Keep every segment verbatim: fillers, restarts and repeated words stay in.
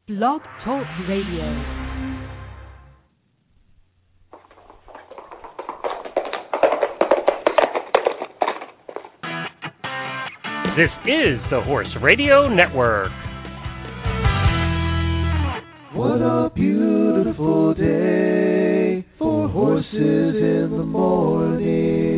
Blog Talk Radio. This is the Horse Radio Network. What a beautiful day for horses in the morning.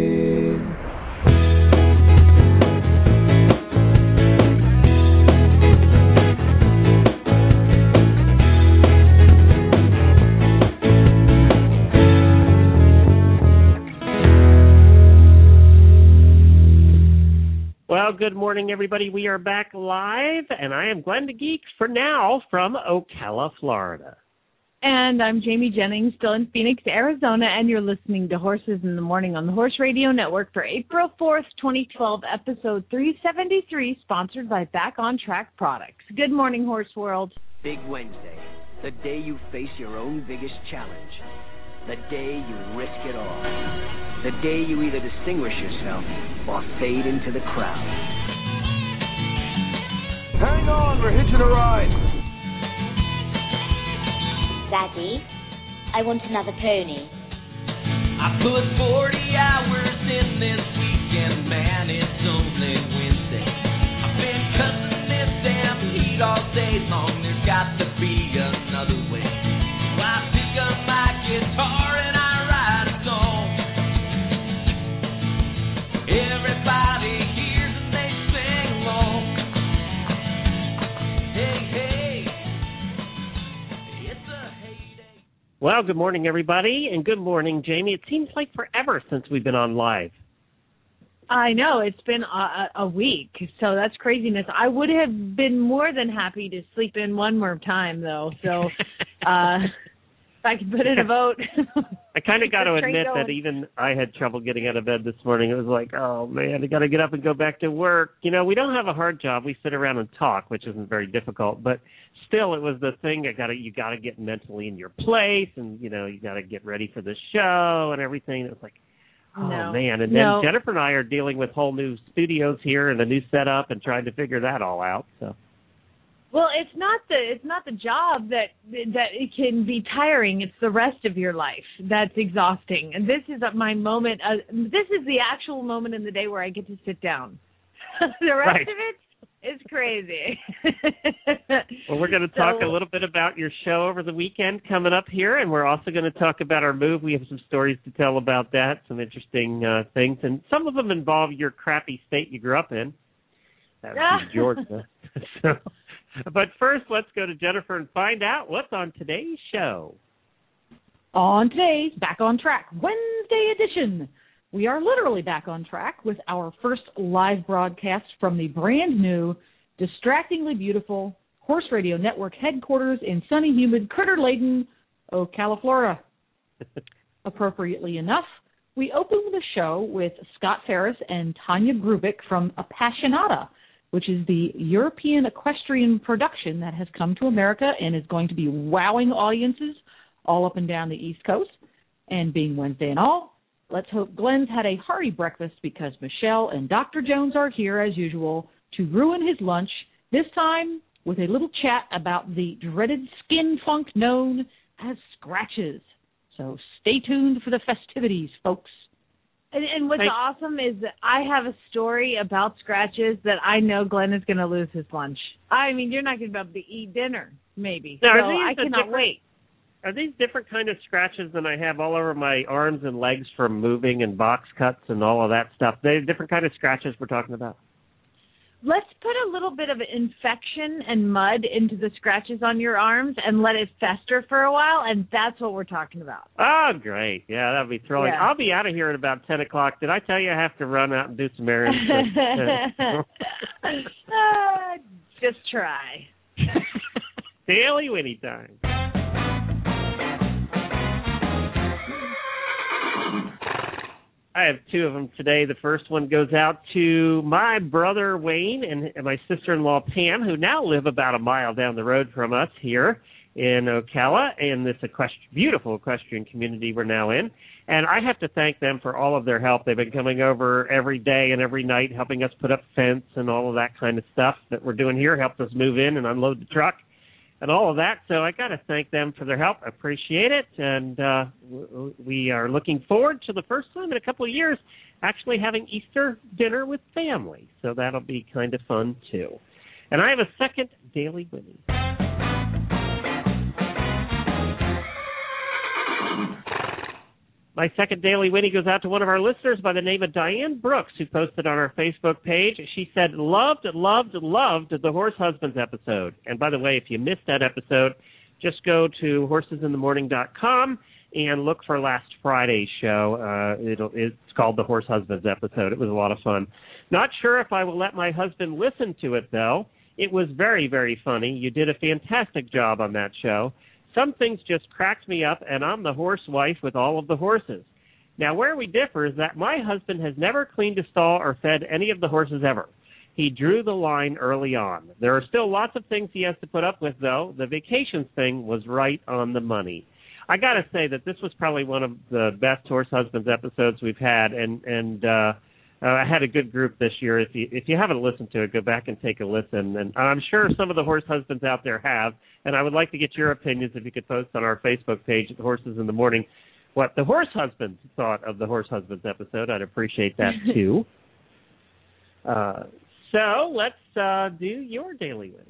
Well, good morning, everybody. We are back live, and I am Glenn the Geek for now from Ocala, Florida. And I'm Jamie Jennings, still in Phoenix, Arizona, and you're listening to Horses in the Morning on the Horse Radio Network for April fourth, twenty twelve, episode three seventy-three, sponsored by Back on Track Products. Good morning, Horse World. Big Wednesday, the day you face your own biggest challenge, the day you risk it all, the day you either distinguish yourself or fade into the crowd. Hang on, we're hitching a ride. Daddy, I want another pony. I put forty hours in this weekend, man, it's only Wednesday. I've been cutting this damn heat all day long, there's got to be another way. So I pick up my guitar and I write a song. Everybody hears and they sing along. Hey, hey, it's a heyday. Well, good morning, everybody, and good morning, Jamie. It seems like forever since we've been on live. I know, it's been a, a week, so that's craziness. I would have been more than happy to sleep in one more time, though, so uh, if I could put in a vote. I kind of got to admit going. that even I had trouble getting out of bed this morning. It was like, oh, man, I got to get up and go back to work. You know, we don't have a hard job. We sit around and talk, which isn't very difficult, but still, it was the thing. I got to, you got to get mentally in your place, and, you know, you got to get ready for the show and everything. It was like, oh, no. man. And then no. Jennifer and I are dealing with whole new studios here and a new setup and trying to figure that all out. So, Well, it's not the it's not the job that that it can be tiring. It's the rest of your life that's exhausting. And this is my moment. Uh, this is the actual moment in the day where I get to sit down. The rest Right. of it is crazy. Well, we're going to talk So- a little bit about your show over the weekend coming up here, and we're also going to talk about our move. We have some stories to tell about that, some interesting uh, things, and some of them involve your crappy state you grew up in. That would be Georgia. So, but first, let's go to Jennifer and find out what's on today's show. On today's Back on Track Wednesday edition, we are literally back on track with our first live broadcast from the brand new, distractingly beautiful Horse Radio Network headquarters in sunny, humid, critter-laden Ocala, Florida. Appropriately enough, we open the show with Scott Ferris and Tanya Grubik from Appassionata, which is the European equestrian production that has come to America and is going to be wowing audiences all up and down the East Coast. And being Wednesday and all, let's hope Glenn's had a hearty breakfast because Michelle and Doctor Jones are here, as usual, to ruin his lunch, this time with a little chat about the dreaded skin funk known as scratches. So stay tuned for the festivities, folks. And, and what's Thanks. awesome is that I have a story about scratches that I know Glenn is going to lose his lunch. I mean, you're not going to be able to eat dinner, maybe. Now, so are these I the cannot different- wait. Are these different kind of scratches than I have all over my arms and legs from moving and box cuts and all of that stuff? They're different kind of scratches we're talking about. Let's put a little bit of infection and mud into the scratches on your arms and let it fester for a while, and that's what we're talking about. Oh, great. Yeah, that'd be thrilling. Yeah. I'll be out of here at about ten o'clock. Did I tell you I have to run out and do some errands? uh, just try. Daily Winnie time. I have two of them today. The first one goes out to my brother Wayne and my sister-in-law Pam, who now live about a mile down the road from us here in Ocala, in this equestri- beautiful equestrian community we're now in. And I have to thank them for all of their help. They've been coming over every day and every night, helping us put up fence and all of that kind of stuff that we're doing here, helped us move in and unload the truck. and all of that. So I got to thank them for their help. I appreciate it. And uh, w- we are looking forward to the first time in a couple of years actually having Easter dinner with family. So that'll be kind of fun, too. And I have a second Daily Winnie. My second Daily Winnie goes out to one of our listeners by the name of Diane Brooks, who posted on our Facebook page. She said, loved, loved, loved the Horse Husbands episode. And by the way, if you missed that episode, just go to horses in the morning dot com and look for last Friday's show. Uh, it'll, it's called the Horse Husbands episode. It was a lot of fun. Not sure if I will let my husband listen to it, though. It was very, very funny. You did a fantastic job on that show. Some things just cracked me up, and I'm the horse wife with all of the horses. Now, where we differ is that my husband has never cleaned a stall or fed any of the horses ever. He drew the line early on. There are still lots of things he has to put up with, though. The vacations thing was right on the money. I got to say that this was probably one of the best Horse Husbands episodes we've had, and and uh, uh, I had a good group this year. If you if you haven't listened to it, go back and take a listen. And I'm sure some of the Horse Husbands out there have, and I would like to get your opinions if you could post on our Facebook page at Horses in the Morning what the Horse Husbands thought of the Horse Husbands episode. I'd appreciate that, too. uh, so let's uh, do your Daily Winnie.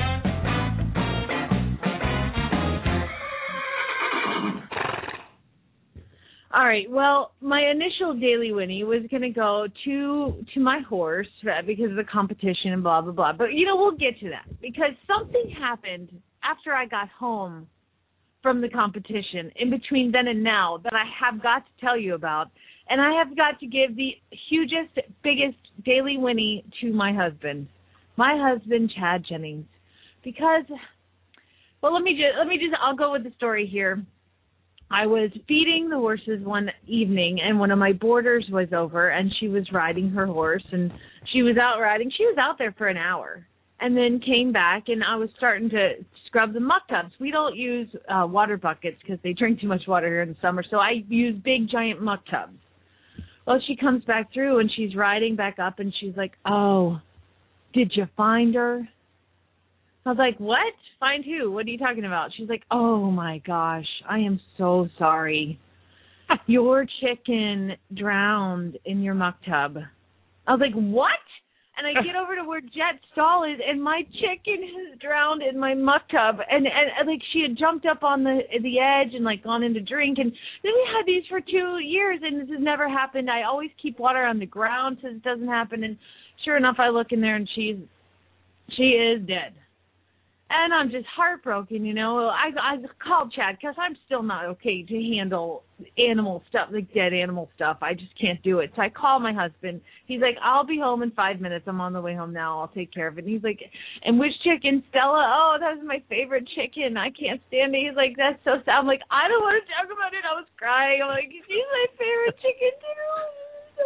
All right. Well, my initial Daily Winnie was going to go to to my horse because of the competition and blah, blah, blah. But, you know, we'll get to that because something happened after I got home from the competition in between then and now that I have got to tell you about. And I have got to give the hugest, biggest Daily Winnie to my husband, my husband, Chad Jennings, because, well, let me just, let me just, I'll go with the story here. I was feeding the horses one evening, and one of my boarders was over, and she was riding her horse, and she was out riding. She was out there for an hour, and then came back, and I was starting to scrub the muck tubs. We don't use uh, water buckets because they drink too much water here in the summer, so I use big, giant muck tubs. Well, she comes back through, and she's riding back up, and she's like, oh, did you find her? I was like, what? Find who? What are you talking about? She's like, oh, my gosh, I am so sorry. Your chicken drowned in your muck tub. I was like, what? And I get over to where Jet's stall is, and my chicken has drowned in my muck tub. And, and, and like, she had jumped up on the the edge and, like, gone in to drink. And then we had these for two years, and this has never happened. I always keep water on the ground so it doesn't happen. And sure enough, I look in there, and she's she is dead. And I'm just heartbroken, you know. I I called Chad because I'm still not okay to handle animal stuff, like dead animal stuff. I just can't do it. So I call my husband. He's like, I'll be home in five minutes. I'm on the way home now. I'll take care of it. And he's like, and which chicken? Stella? Oh, that was my favorite chicken. I can't stand it. He's like, that's so sad. I'm like, I don't want to talk about it. I was crying. I'm like, she's my favorite chicken too.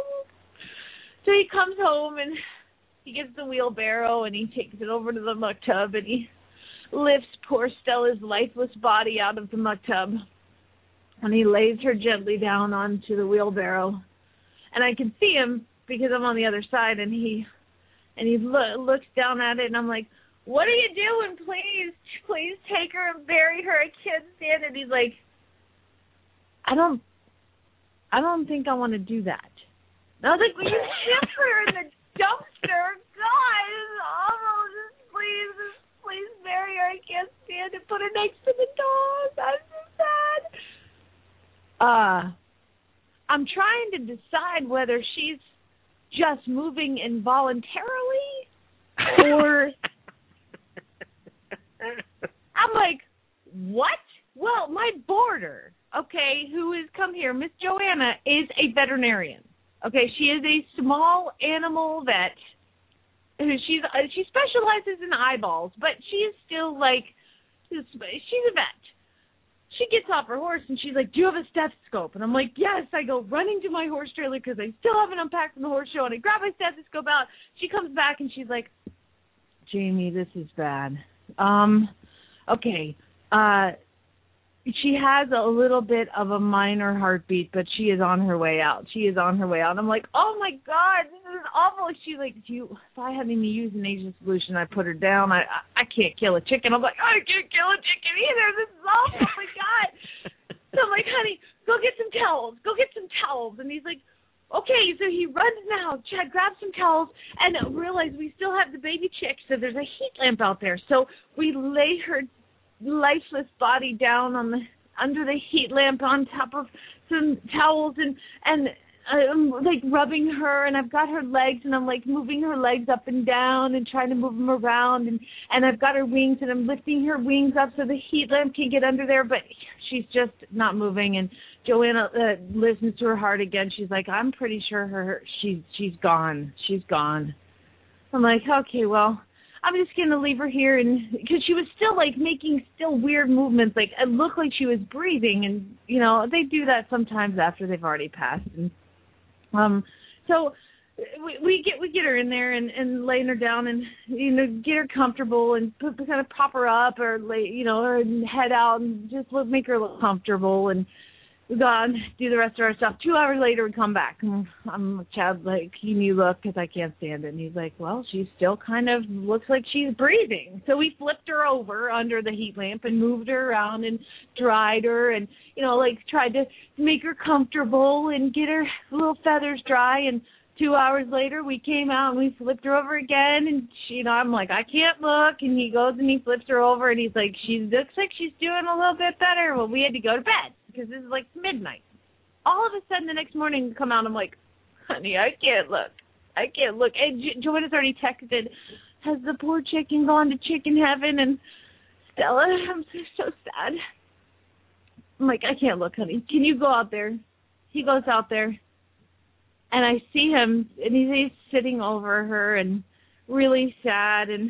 So he comes home and he gets the wheelbarrow, and he takes it over to the muck tub, and he lifts poor Stella's lifeless body out of the muck tub, and he lays her gently down onto the wheelbarrow. And I can see him because I'm on the other side, and he and he lo- looks down at it, and I'm like, what are you doing? Please, please take her and bury her. I can't stand it. He's like, I don't, I don't think I want to do that. And I was like, will you ship her in the dumpster? God, this is awful. Just please, just please bury her. I can't stand it. Put her next to the dog. I'm so sad. Uh, I'm trying to decide whether she's just moving involuntarily or I'm like, what? Well, my boarder, okay, who has come here, Miss Joanna, is a veterinarian. Okay, she is a small animal vet. She's uh, she specializes in eyeballs, but she is still like she's a vet. She gets off her horse and she's like, "Do you have a stethoscope?" And I'm like, "Yes." I go running to my horse trailer because I still haven't unpacked from the horse show, and I grab my stethoscope out. She comes back and she's like, "Jamie, this is bad. Um, okay, uh, she has a little bit of a minor heartbeat, but she is on her way out. She is on her way out. I'm like, oh my God, this is awful. She's like, do you, if I hadn't even used an Asian solution, I put her down. I, I I can't kill a chicken. I'm like, I can't kill a chicken either. This is awful. Oh my God. So I'm like, honey, go get some towels. Go get some towels. And he's like, okay. So he runs now. Chad grabs some towels and realized we still have the baby chick. So there's a heat lamp out there. So we lay her lifeless body down on the under the heat lamp on top of some towels, and and I'm like rubbing her, and I've got her legs, and I'm like moving her legs up and down and trying to move them around, and and I've got her wings, and I'm lifting her wings up so the heat lamp can get under there, but she's just not moving. And Joanna uh, listens to her heart again. She's like, I'm pretty sure her she's she's gone. She's gone. I'm like, okay, well, I'm just going to leave her here, and because she was still, like, making still weird movements. Like, it looked like she was breathing, and, you know, they do that sometimes after they've already passed. And um, so we, we get we get her in there and, and laying her down and, you know, get her comfortable and put, kind of prop her up or, lay, you know, her head out and just look, make her look comfortable. And we go on, do the rest of our stuff. Two hours later, we come back. And I'm Chad, like, can you look? Because I can't stand it. And he's like, well, she still kind of looks like she's breathing. So we flipped her over under the heat lamp and moved her around and dried her and, you know, like tried to make her comfortable and get her little feathers dry. And two hours later, we came out and we flipped her over again. And, she, you know, I'm like, I can't look. And he goes and he flips her over. And he's like, she looks like she's doing a little bit better. Well, we had to go to bed, because this is like midnight. All of a sudden, the next morning, come out, I'm like, honey, I can't look. I can't look. And jo- Joanna's already texted, has the poor chicken gone to chicken heaven? And Stella, I'm so, so sad. I'm like, I can't look, honey. Can you go out there? He goes out there, and I see him, and he's, he's sitting over her and really sad. And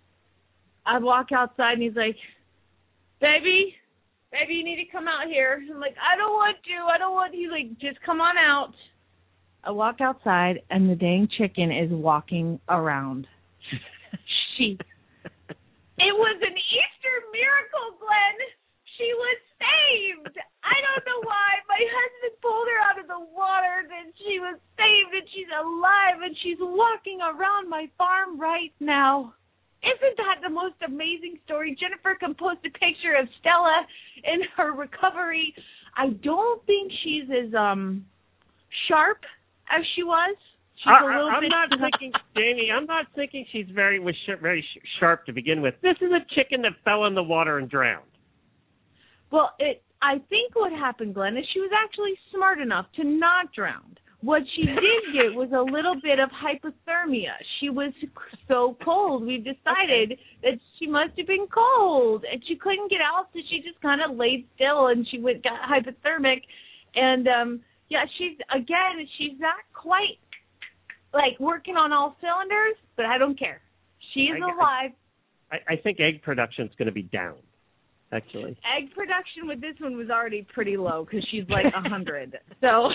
I walk outside, and he's like, baby, Baby, you need to come out here. I'm like, I don't want to. I don't want you. Like, just come on out. I walk outside, and the dang chicken is walking around. she. It was an Easter miracle, Glenn. She was saved. I don't know why. My husband pulled her out of the water, and she was saved, and she's alive, and she's walking around my farm right now. Isn't that the most amazing story? Jennifer can post a picture of Stella in her recovery. I don't think she's as um sharp as she was. She's I, a little I'm bit not thinking, Jamie, I'm not thinking she's very was sh- very sh- sharp to begin with. This is a chicken that fell in the water and drowned. Well, it. I think what happened, Glenn, is she was actually smart enough to not drown. What she did get was a little bit of hypothermia. She was so cold. We decided okay. that she must have been cold, and she couldn't get out, so she just kind of laid still, and she went got hypothermic. And um, yeah, she's again, she's not quite like working on all cylinders, but I don't care. She's I, alive. I, I think egg production is going to be down. Actually, egg production with this one was already pretty low because she's like a hundred. So.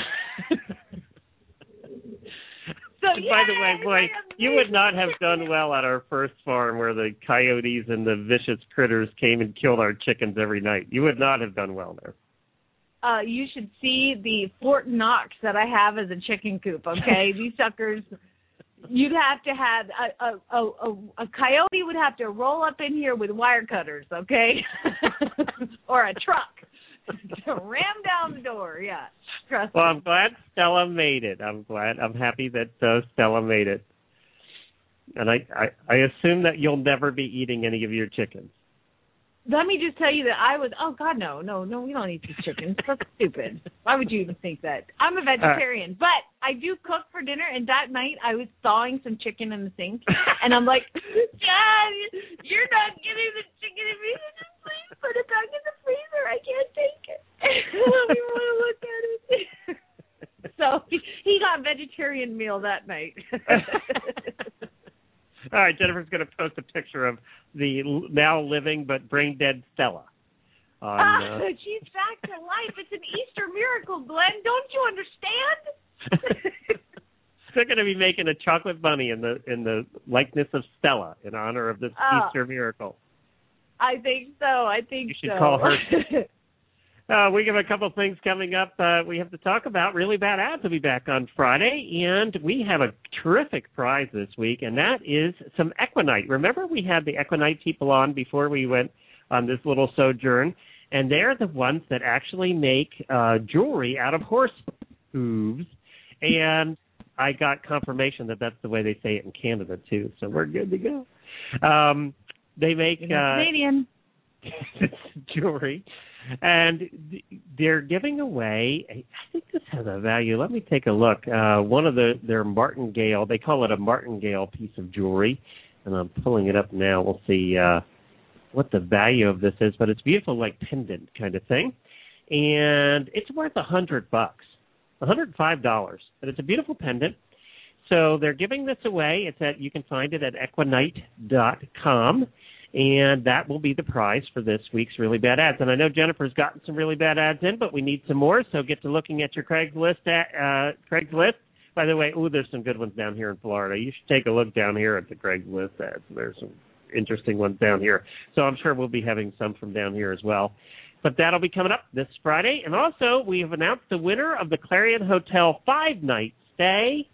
So, by the way, boy, you would not have done well at our first farm where the coyotes and the vicious critters came and killed our chickens every night. You would not have done well there. Uh, you should see the Fort Knox that I have as a chicken coop, okay? These suckers, you'd have to have, a, a, a, a coyote would have to roll up in here with wire cutters, okay? Or a truck to ram down the door, yeah. Trust well, me. I'm glad Stella made it. I'm glad. I'm happy that uh, Stella made it. And I, I, I assume that you'll never be eating any of your chickens. Let me just tell you that I was, oh, God, no, no, no, we don't eat these chickens. That's stupid. Why would you even think that? I'm a vegetarian, uh, but I do cook for dinner, and that night I was thawing some chicken in the sink, and I'm like, Dad, you're not getting the chicken in me. Just please put it back in the freezer. I can't take it. I don't even want to look at it. So he, he got vegetarian meal that night. All right, Jennifer's going to post a picture of the now living but brain dead Stella. On, uh... oh, she's back to life. It's an Easter miracle, Glenn. Don't you understand? They're going to be making a chocolate bunny in the in the likeness of Stella in honor of this oh, Easter miracle. I think so. I think so. You should so. call her. Uh, we have a couple of things coming up uh, we have to talk about. Really Bad Ads will be back on Friday, and we have a terrific prize this week, and that is some Equinite. Remember we had the Equinite people on before we went on this little sojourn, and they're the ones that actually make uh, jewelry out of horse hooves, and I got confirmation that that's the way they say it in Canada, too, so we're good to go. Um, they make uh, Canadian jewelry, and they're giving away, I think this has a value. Let me take a look. Uh, one of the their martingale, they call it a martingale piece of jewelry, and I'm pulling it up now. We'll see uh, what the value of this is, but it's beautiful, like pendant kind of thing, and it's worth a hundred bucks, one hundred five dollars, but it's a beautiful pendant. So they're giving this away. It's at you can find it at equinite dot com, and that will be the prize for this week's Really Bad Ads. And I know Jennifer's gotten some really bad ads in, but we need some more. So get to looking at your Craigslist. At, uh, Craigslist. By the way, ooh, there's some good ones down here in Florida. You should take a look down here at the Craigslist ads. There's some interesting ones down here. So I'm sure we'll be having some from down here as well. But that'll be coming up this Friday. And also, we have announced the winner of the Clarion Hotel five-night stay.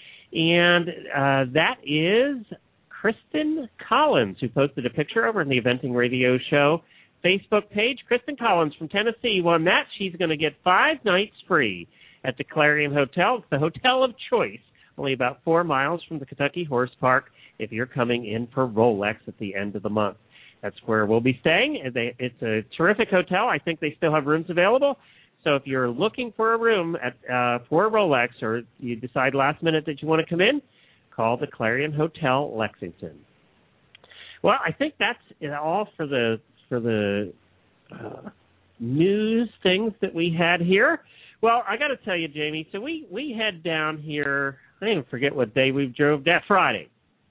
And uh, that is Kristen Collins, who posted a picture over in the Eventing Radio Show Facebook page. Kristen Collins from Tennessee won that. She's going to get five nights free at the Clarion Hotel. It's the hotel of choice, only about four miles from the Kentucky Horse Park if you're coming in for Rolex at the end of the month. That's where we'll be staying. It's a terrific hotel. I think they still have rooms available. So if you're looking for a room at uh, for Rolex, or you decide last minute that you want to come in, call the Clarion Hotel Lexington. Well, I think that's all for the for the uh, news things that we had here. Well, I got to tell you, Jamie. So we we head down here. I even forget what day we drove. That Friday.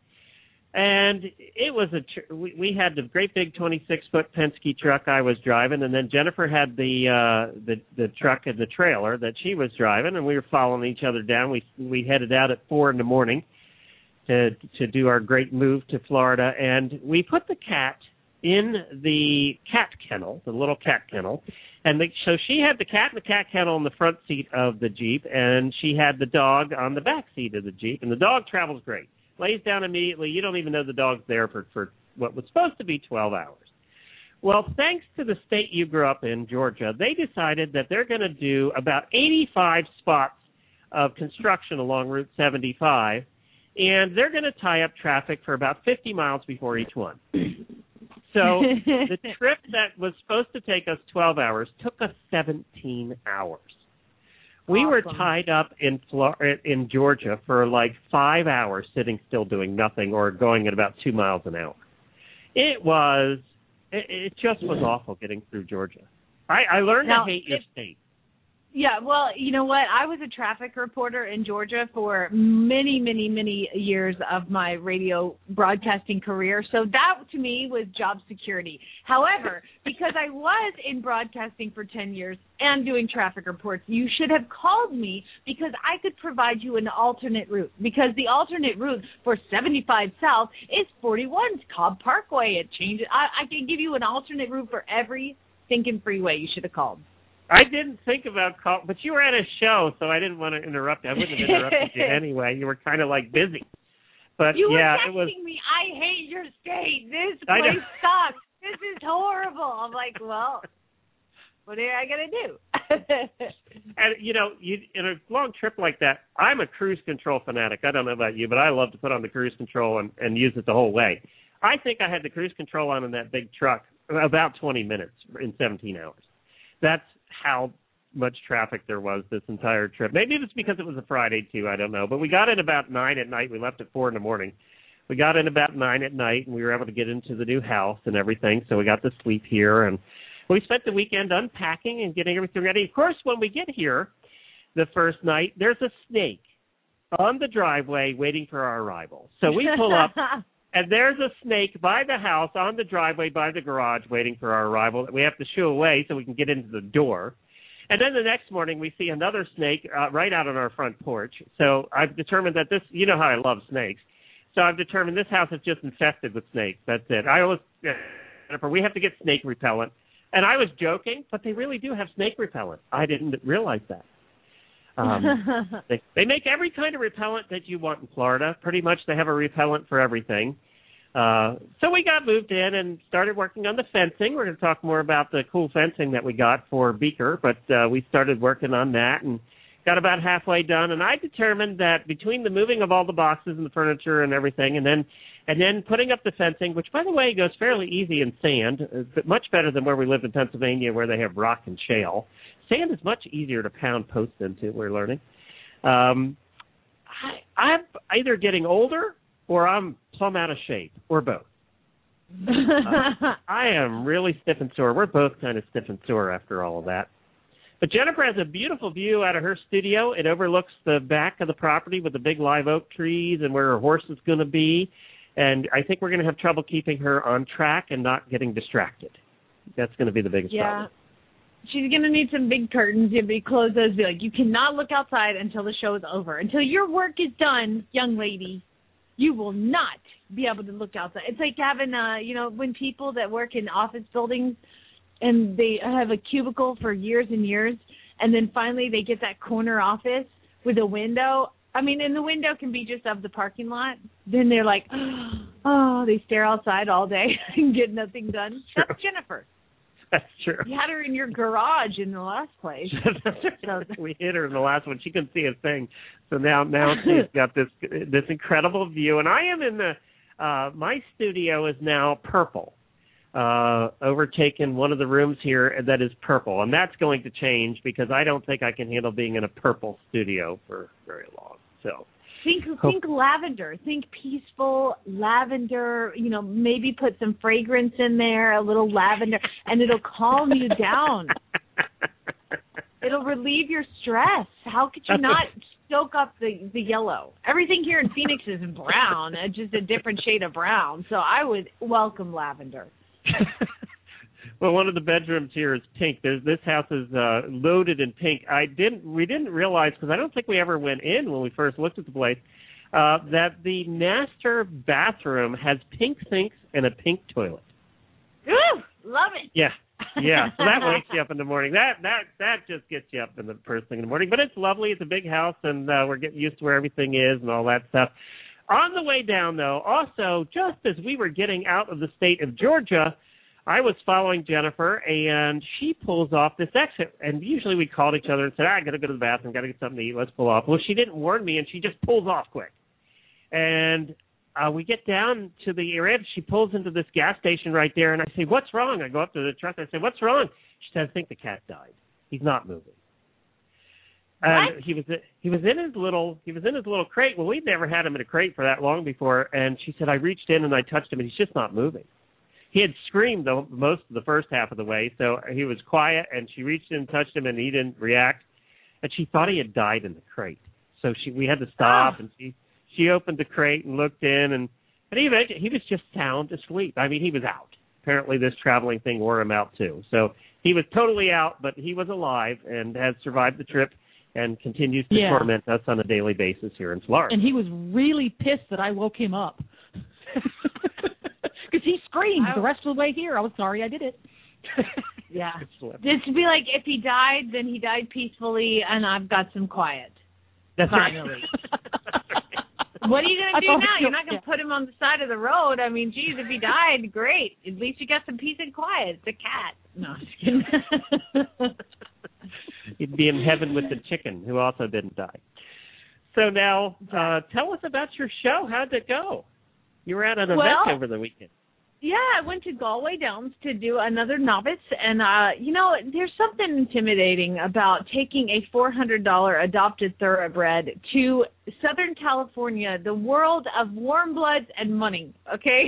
And it was a tr- we, we had the great big twenty-six foot Penske truck I was driving, and then Jennifer had the uh, the the truck and the trailer that she was driving, and we were following each other down. We we headed out at four in the morning to to do our great move to Florida, and we put the cat in the cat kennel, the little cat kennel, and the, so she had the cat in the cat kennel in the front seat of the Jeep, and she had the dog on the back seat of the Jeep, and the dog travels great. Lays down immediately. You don't even know the dog's there for, for what was supposed to be twelve hours. Well, thanks to the state you grew up in, Georgia, they decided that they're going to do about eighty-five spots of construction along Route seventy-five, and they're going to tie up traffic for about fifty miles before each one. So the trip that was supposed to take us twelve hours took us seventeen hours. We awesome. were tied up in Florida, in Georgia for like five hours sitting still doing nothing or going at about two miles an hour. It was, it, it just was awful getting through Georgia. I, I learned now, to hate your it, state. Yeah, well, you know what? I was a traffic reporter in Georgia for many, many, many years of my radio broadcasting career. So that, to me, was job security. However, because I was in broadcasting for ten years and doing traffic reports, you should have called me because I could provide you an alternate route. Because the alternate route for seventy-five South is forty-one Cobb Parkway. It changes. I, I can give you an alternate route for every stinking freeway. You should have called. I didn't think about call, but you were at a show, so I didn't want to interrupt. I wouldn't have interrupted you anyway. You were kind of like busy. But you yeah, were texting it was. me. I hate your state. This place sucks. This is horrible. I'm like, well, what am I gonna do? And you know, you, in a long trip like that, I'm a cruise control fanatic. I don't know about you, but I love to put on the cruise control and, and use it the whole way. I think I had the cruise control on in that big truck about twenty minutes in seventeen hours. That's how much traffic there was this entire trip. Maybe it's because it was a Friday, too. I don't know. But we got in about nine at night. We left at four in the morning. We got in about nine at night, and we were able to get into the new house and everything, so we got to sleep here. And we spent the weekend unpacking and getting everything ready. Of course, when we get here the first night, there's a snake on the driveway waiting for our arrival. So we pull up, and there's a snake by the house on the driveway by the garage waiting for our arrival that we have to shoo away so we can get into the door. And then the next morning we see another snake uh, right out on our front porch. So I've determined that this, you know how I love snakes. So I've determined this house is just infested with snakes. That's it. I always, Jennifer, we have to get snake repellent. And I was joking, but they really do have snake repellent. I didn't realize that. Um, they, they make every kind of repellent that you want in Florida. Pretty much they have a repellent for everything. Uh, so we got moved in and started working on the fencing. We're going to talk more about the cool fencing that we got for Beaker, but uh, we started working on that and got about halfway done. And I determined that between the moving of all the boxes and the furniture and everything, and then and then putting up the fencing, which, by the way, goes fairly easy in sand, but much better than where we live in Pennsylvania where they have rock and shale. Sand is much easier to pound posts into, we're learning. Um, I, I'm either getting older or I'm plumb out of shape, or both. uh, I am really stiff and sore. We're both kind of stiff and sore after all of that. But Jennifer has a beautiful view out of her studio. It overlooks the back of the property with the big live oak trees and where her horse is going to be. And I think we're going to have trouble keeping her on track and not getting distracted. That's going to be the biggest yeah. problem. She's going to need some big curtains. You'll be closed those. Be like, you cannot look outside until the show is over. Until your work is done, young lady, you will not be able to look outside. It's like having, uh, you know, when people that work in office buildings and they have a cubicle for years and years, and then finally they get that corner office with a window. I mean, and the window can be just of the parking lot. Then they're like, oh, they stare outside all day and get nothing done. That's Jennifer. That's true. You had her in your garage in the last place. So we hit her in the last one. She couldn't see a thing. So now now she's got this this incredible view. And I am in the, uh, my studio is now purple, uh, overtaken one of the rooms here that is purple. And that's going to change because I don't think I can handle being in a purple studio for very long. So Think think lavender. Think peaceful lavender. You know, maybe put some fragrance in there, a little lavender, and it'll calm you down. It'll relieve your stress. How could you not soak up the, the yellow? Everything here in Phoenix is brown, just a different shade of brown. So I would welcome lavender. Well, one of the bedrooms here is pink. There's, this house is uh, loaded in pink. I didn't. We didn't realize, because I don't think we ever went in when we first looked at the place, uh, that the master bathroom has pink sinks and a pink toilet. Ooh, love it. Yeah, yeah. So that wakes you up in the morning. That that that just gets you up in the first thing in the morning. But it's lovely. It's a big house, and uh, we're getting used to where everything is and all that stuff. On the way down, though, also just as we were getting out of the state of Georgia, I was following Jennifer, and she pulls off this exit. And usually we called each other and said, ah, I got to go to the bathroom, got to get something to eat, let's pull off. Well, she didn't warn me, and she just pulls off quick. And uh, we get down to the area. She pulls into this gas station right there, and I say, what's wrong? I go up to the truck, and I say, what's wrong? She said, I think the cat died. He's not moving. And what? he was he was in his little he was in his little crate. Well, we'd never had him in a crate for that long before. And she said, I reached in and I touched him, and he's just not moving. He had screamed the, most of the first half of the way, so he was quiet, and she reached in and touched him, and he didn't react. And she thought he had died in the crate. So she we had to stop, oh. and she she opened the crate and looked in, and, and he, eventually, he was just sound asleep. I mean, he was out. Apparently this traveling thing wore him out, too. So he was totally out, but he was alive and has survived the trip and continues to yeah. torment us on a daily basis here in Florida. And he was really pissed that I woke him up. Because he screamed the rest of the way here. I was sorry I did it. Yeah. This would be like if he died, then he died peacefully, and I've got some quiet. That's finally. Right. What are you going to do now? you, You're not going to yeah. put him on the side of the road. I mean, geez, if he died, great. At least you got some peace and quiet. It's a cat. No, just kidding. You'd be in heaven with the chicken, who also didn't die. So now, uh, tell us about your show. How'd it go? You were at an well, event over the weekend. Yeah, I went to Galway Downs to do another novice, and, uh, you know, there's something intimidating about taking a four hundred dollars adopted thoroughbred to Southern California, the world of warm bloods and money, okay?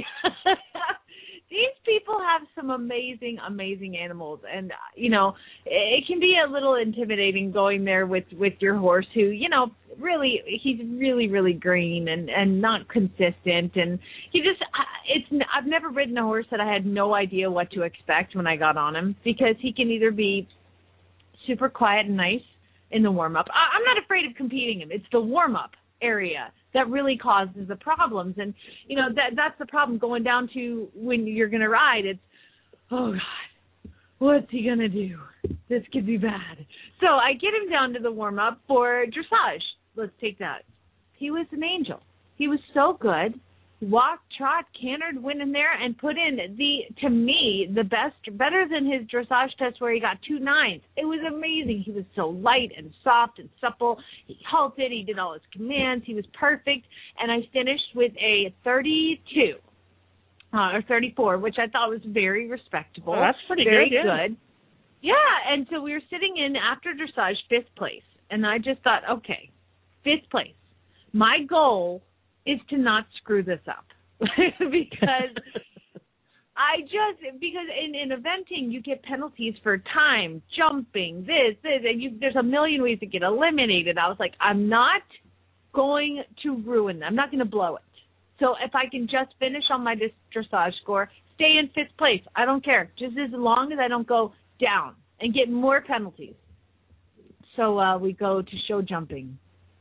These people have some amazing, amazing animals, and, you know, it can be a little intimidating going there with, with your horse who, you know, really, he's really, really green and, and not consistent, and he just, it's, I've never ridden a horse that I had no idea what to expect when I got on him, because he can either be super quiet and nice in the warm-up. I, I'm not afraid of competing him. It's the warm-up area that really causes the problems. And, you know, that that's the problem going down to when you're going to ride. It's, oh, God, what's he going to do? This could be bad. So I get him down to the warm-up for dressage. Let's take that. He was an angel. He was so good. Walked, trot, cantered, went in there and put in the, to me, the best, better than his dressage test where he got two nines. It was amazing. He was so light and soft and supple. He halted. He did all his commands. He was perfect. And I finished with a thirty-two uh, or thirty-four, which I thought was very respectable. Oh, that's pretty very good. Very good. Yeah, and so we were sitting in after dressage, fifth place. And I just thought, okay, fifth place. My goal is to not screw this up because I just, because in, in eventing, you get penalties for time, jumping, this, this, and you, there's a million ways to get eliminated. I was like, I'm not going to ruin them. I'm not going to blow it. So if I can just finish on my dressage score, stay in fifth place, I don't care. Just as long as I don't go down and get more penalties. So uh, we go to show jumping.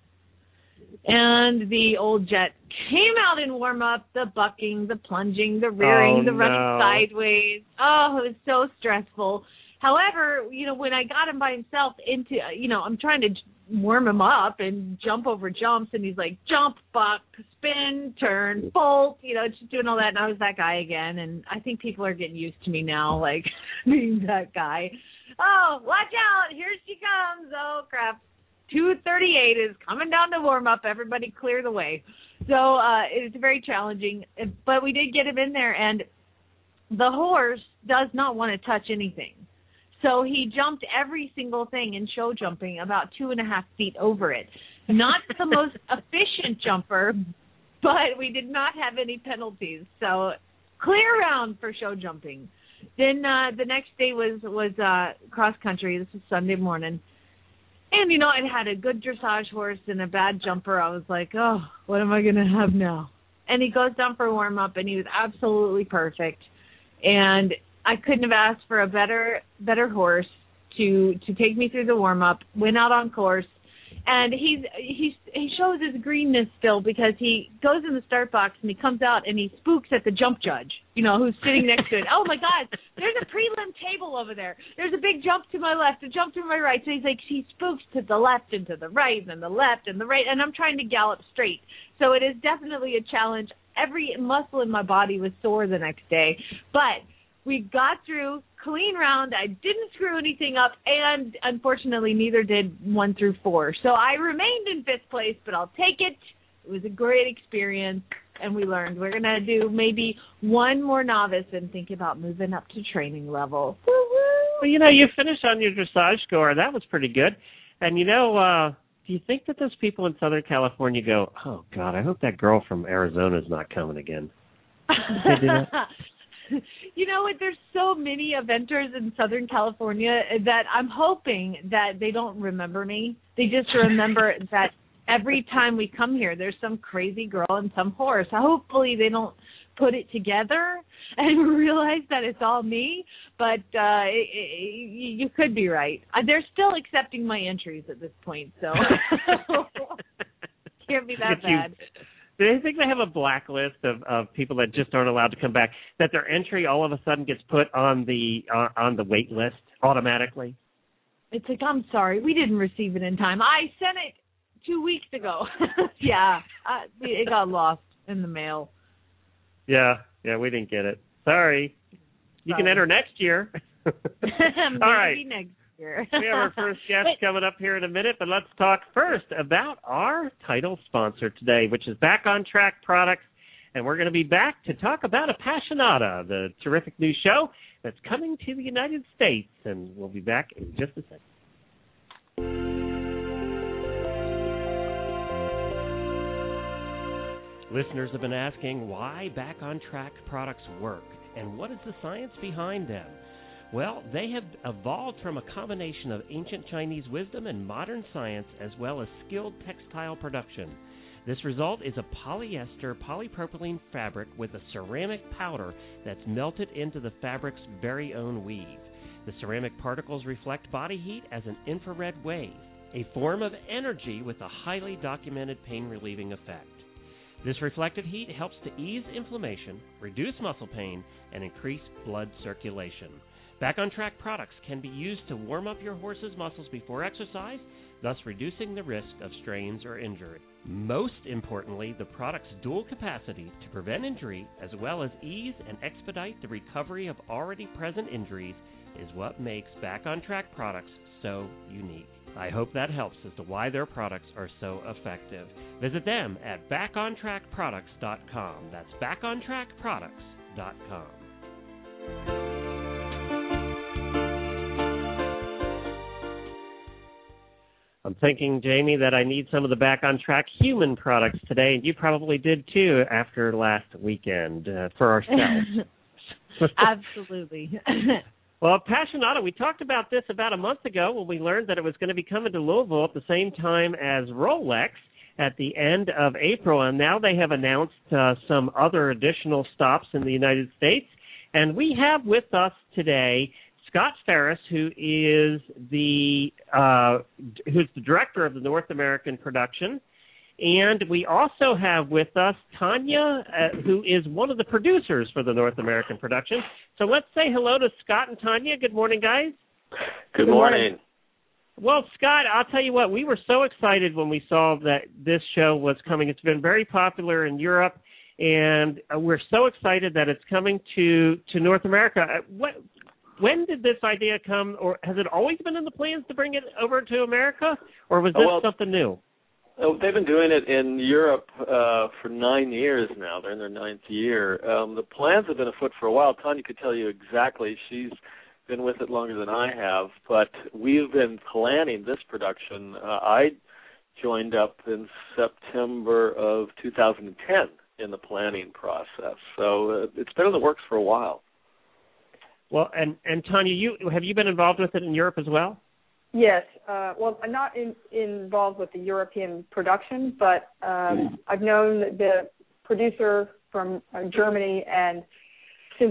And the old jet came out in warm-up, the bucking, the plunging, the rearing, oh, the running no. sideways. Oh, it was so stressful. However, you know, when I got him by himself into, you know, I'm trying to warm him up and jump over jumps, and he's like, jump, buck, spin, turn, bolt, you know, just doing all that. And I was that guy again, and I think people are getting used to me now, like, being that guy. Oh, watch out, here she comes. Oh, crap. two thirty-eight is coming down to warm up. Everybody clear the way. So uh, it's very challenging, but we did get him in there, and the horse does not want to touch anything. So he jumped every single thing in show jumping about two and a half feet over it. Not the most efficient jumper, but we did not have any penalties. So clear round for show jumping. Then uh, the next day was, was uh, cross country. This was Sunday morning. And, you know, I had a good dressage horse and a bad jumper. I was like, oh, what am I going to have now? And he goes down for a warm-up, and he was absolutely perfect. And I couldn't have asked for a better better horse to to take me through the warm-up, went out on course. And he's, he's, he shows his greenness still because he goes in the start box and he comes out and he spooks at the jump judge, you know, who's sitting next to it. Oh, my God, there's a prelim table over there. There's a big jump to my left, a jump to my right. So he's like, he spooks to the left and to the right and then the left and the right. And I'm trying to gallop straight. So it is definitely a challenge. Every muscle in my body was sore the next day. But we got through, clean round. I didn't screw anything up, and unfortunately, neither did one through four. So I remained in fifth place, but I'll take it. It was a great experience, and we learned. We're going to do maybe one more novice and think about moving up to training level. Woo-woo. Well, you know, you finished on your dressage score. That was pretty good. And, you know, uh, do you think that those people in Southern California go, oh, God, I hope that girl from Arizona is not coming again? Did they do that? You know what? There's so many eventers in Southern California that I'm hoping that they don't remember me. They just remember that every time we come here, there's some crazy girl and some horse. Hopefully they don't put it together and realize that it's all me. But uh, it, it, you could be right. Uh, they're still accepting my entries at this point, so can't be that bad. Do they think they have a blacklist of, of people that just aren't allowed to come back, that their entry all of a sudden gets put on the uh, on the wait list automatically? It's like, I'm sorry, we didn't receive it in time. I sent it two weeks ago. yeah, uh, it got lost in the mail. Yeah, yeah, we didn't get it. Sorry. You sorry. can enter next year. Maybe all right. next year. We have our first guest coming up here in a minute, but let's talk first about our title sponsor today, which is Back on Track Products, and we're going to be back to talk about Appassionata, the terrific new show that's coming to the United States, and we'll be back in just a second. Listeners have been asking why Back on Track products work, and what is the science behind them? Well, they have evolved from a combination of ancient Chinese wisdom and modern science, as well as skilled textile production. This result is a polyester polypropylene fabric with a ceramic powder that's melted into the fabric's very own weave. The ceramic particles reflect body heat as an infrared wave, a form of energy with a highly documented pain-relieving effect. This reflected heat helps to ease inflammation, reduce muscle pain, and increase blood circulation. Back on Track products can be used to warm up your horse's muscles before exercise, thus reducing the risk of strains or injury. Most importantly, the product's dual capacity to prevent injury as well as ease and expedite the recovery of already present injuries is what makes Back on Track products so unique. I hope that helps as to why their products are so effective. Visit them at back on track products dot com. That's back on track products dot com. I'm thinking, Jamie, that I need some of the Back on Track human products today, and you probably did too after last weekend uh, for ourselves. Absolutely. Well, Passionata, we talked about this about a month ago when we learned that it was going to be coming to Louisville at the same time as Rolex at the end of April, and now they have announced uh, some other additional stops in the United States. And we have with us today Scott Ferris, who is the uh, who's the director of the North American production. And we also have with us Tanya, uh, who is one of the producers for the North American production. So let's say hello to Scott and Tanya. Good morning, guys. Good morning. Well, Scott, I'll tell you what, we were so excited when we saw that this show was coming. It's been very popular in Europe, and uh, we're so excited that it's coming to, to North America. Uh, what, when did this idea come, or has it always been in the plans to bring it over to America, or was this oh, well, something new? Oh, they've been doing it in Europe uh, for nine years now. They're in their ninth year. Um, the plans have been afoot for a while. Tanya could tell you exactly. She's been with it longer than I have. But we've been planning this production. Uh, I joined up in September of two thousand ten in the planning process. So uh, it's been in the works for a while. Well, and, and Tanya, you have you been involved with it in Europe as well? Yes. Uh, well, I'm not in, involved with the European production, but um, I've known the producer from uh, Germany, and since,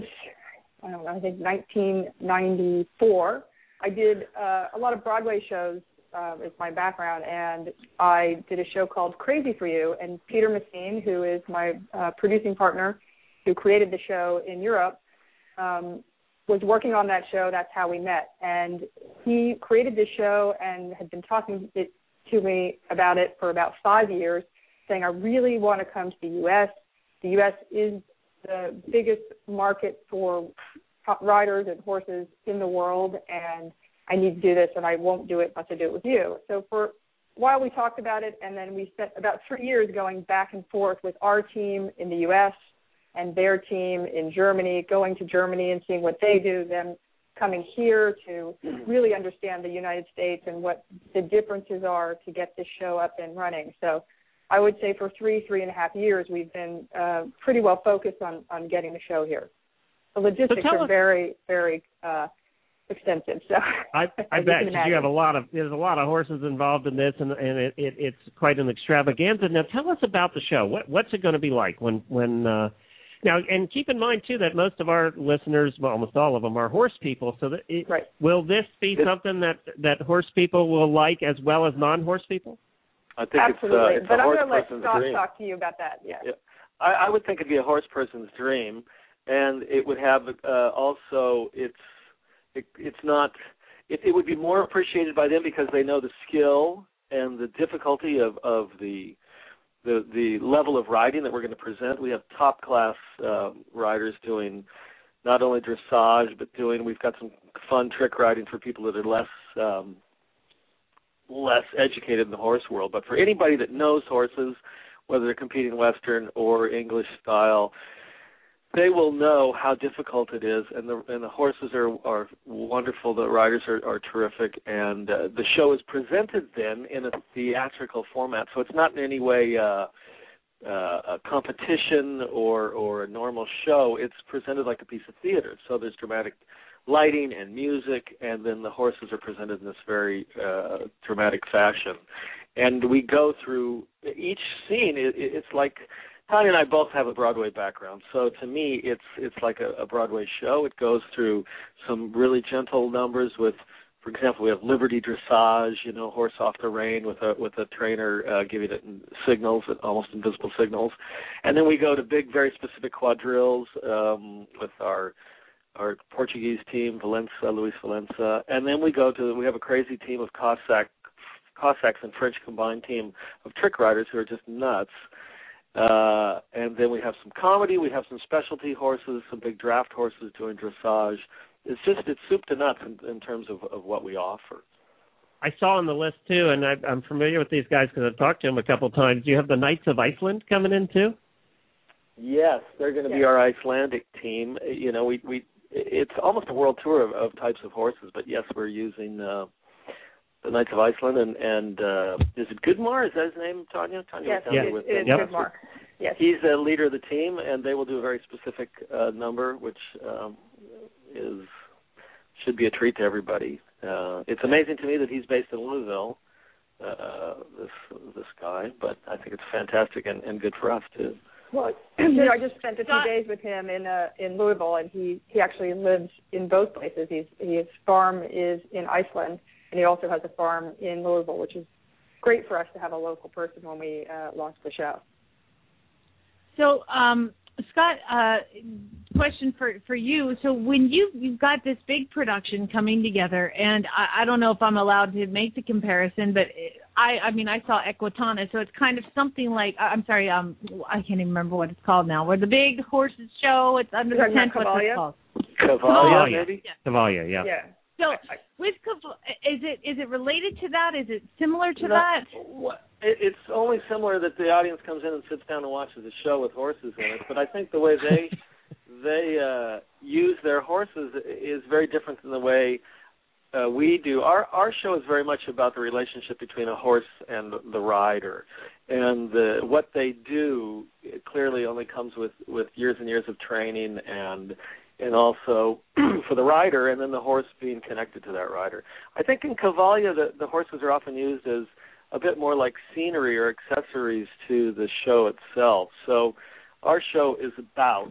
I don't know, I think nineteen ninety-four, I did uh, a lot of Broadway shows uh, is my background, and I did a show called Crazy for You, and Peter Messine, who is my uh, producing partner, who created the show in Europe, um, was working on that show. That's how we met. And he created this show and had been talking it, to me about it for about five years, saying, I really want to come to the U S. The U S is the biggest market for riders and horses in the world, and I need to do this, and I won't do it unless I do it with you. So for a while we talked about it, and then we spent about three years going back and forth with our team in the U S and their team in Germany, going to Germany and seeing what they do, them coming here to really understand the United States and what the differences are to get this show up and running. So I would say for three, three and a half years, we've been uh, pretty well focused on, on getting the show here. The logistics so are us, very, very uh, extensive. So I, I bet you, you have a lot of there's a lot of horses involved in this, and and it, it, it's quite an extravaganza. Now tell us about the show. What what's it going to be like when when uh, Now, and keep in mind, too, that most of our listeners, well, almost all of them, are horse people. So that it, right. will this be something that, that horse people will like as well as non-horse people? I think Absolutely. it's, uh, it's but a I'm horse going to let person's Scott dream. talk to you about that. Yeah. yeah. I, I would think it'd be a horse person's dream, and it would have uh, also it's it, it's not it, it would be more appreciated by them because they know the skill and the difficulty of, of the the the level of riding that we're going to present. We have top class uh, riders doing not only dressage but doing we've got some fun trick riding for people that are less um, less educated in the horse world. But for anybody that knows horses, whether they're competing Western or English style, they will know how difficult it is, and the and the horses are, are wonderful. The riders are, are terrific, and uh, the show is presented then in a theatrical format. So it's not in any way uh, uh, a competition or or a normal show. It's presented like a piece of theater. So there's dramatic lighting and music, and then the horses are presented in this very uh, dramatic fashion. And we go through each scene. It, it's like Tanya and I both have a Broadway background, so to me, it's it's like a, a Broadway show. It goes through some really gentle numbers with, for example, we have Liberty Dressage, you know, horse off the rein with a with a trainer uh, giving it signals, almost invisible signals, and then we go to big, very specific quadrilles um, with our our Portuguese team, Valença, Luis Valença, and then we go to we have a crazy team of Cossack, Cossacks and French combined team of trick riders who are just nuts. Uh, and then we have some comedy, we have some specialty horses, some big draft horses doing dressage. It's just it's soup to nuts in, in terms of, of what we offer. I saw on the list too, and I, I'm familiar with these guys because I've talked to them a couple of times. Do you have the Knights of Iceland coming in too? Yes, they're going to yes. be our Icelandic team. You know, we we it's almost a world tour of, of types of horses, but yes, we're using uh, the Knights of Iceland, and and uh, is it Goodmar? Is that his name, Tanya? Tanya yes, was yeah, down it, with it is yep. Goodmar. Yes, he's the leader of the team, and they will do a very specific uh, number, which um, is should be a treat to everybody. Uh, it's amazing to me that he's based in Louisville, uh, this this guy, but I think it's fantastic and, and good for us too. Well, you know, I just spent a few days with him in uh, in Louisville, and he, he actually lives in both places. He's, his farm is in Iceland, and he also has a farm in Louisville, which is great for us to have a local person when we uh, launch the show. So, um, Scott, uh, question for, for you. So when you, you've got this big production coming together, and I, I don't know if I'm allowed to make the comparison, but I, I mean, I saw Equitana, so it's kind of something like, I'm sorry, um, I can't even remember what it's called now, where the big horses show, it's under the tent, what's it called? Cavalia, maybe? Yeah. Cavalia, yeah. Yeah. So with is it is it related to that? Is it similar to no, that? It's only similar that the audience comes in and sits down and watches a show with horses in it. But I think the way they they uh, use their horses is very different than the way uh, we do. Our our show is very much about the relationship between a horse and the rider, and the, what they do clearly only comes with, with years and years of training and. And also for the rider, and then the horse being connected to that rider. I think in Cavalia, the, the horses are often used as a bit more like scenery or accessories to the show itself. So our show is about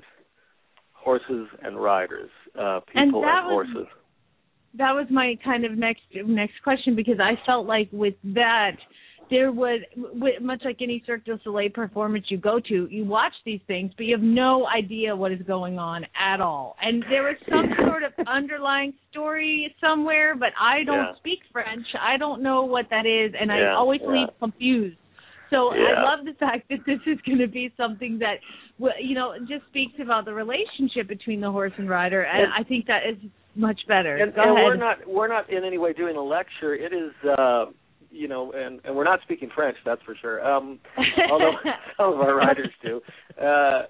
horses and riders, uh, people and, and was, horses. That was my kind of next next question, because I felt like with that, there was, much like any Cirque du Soleil performance you go to, you watch these things, but you have no idea what is going on at all. And there was some sort of underlying story somewhere, but I don't yeah. speak French. I don't know what that is, and yeah, I always yeah. leave confused. So yeah. I love the fact that this is going to be something that, you know, just speaks about the relationship between the horse and rider, and, and I think that is much better. And, Go and ahead. we're not we're not in any way doing a lecture. It is. Uh, You know, and, and we're not speaking French, that's for sure. Um, although some of our writers do. Uh,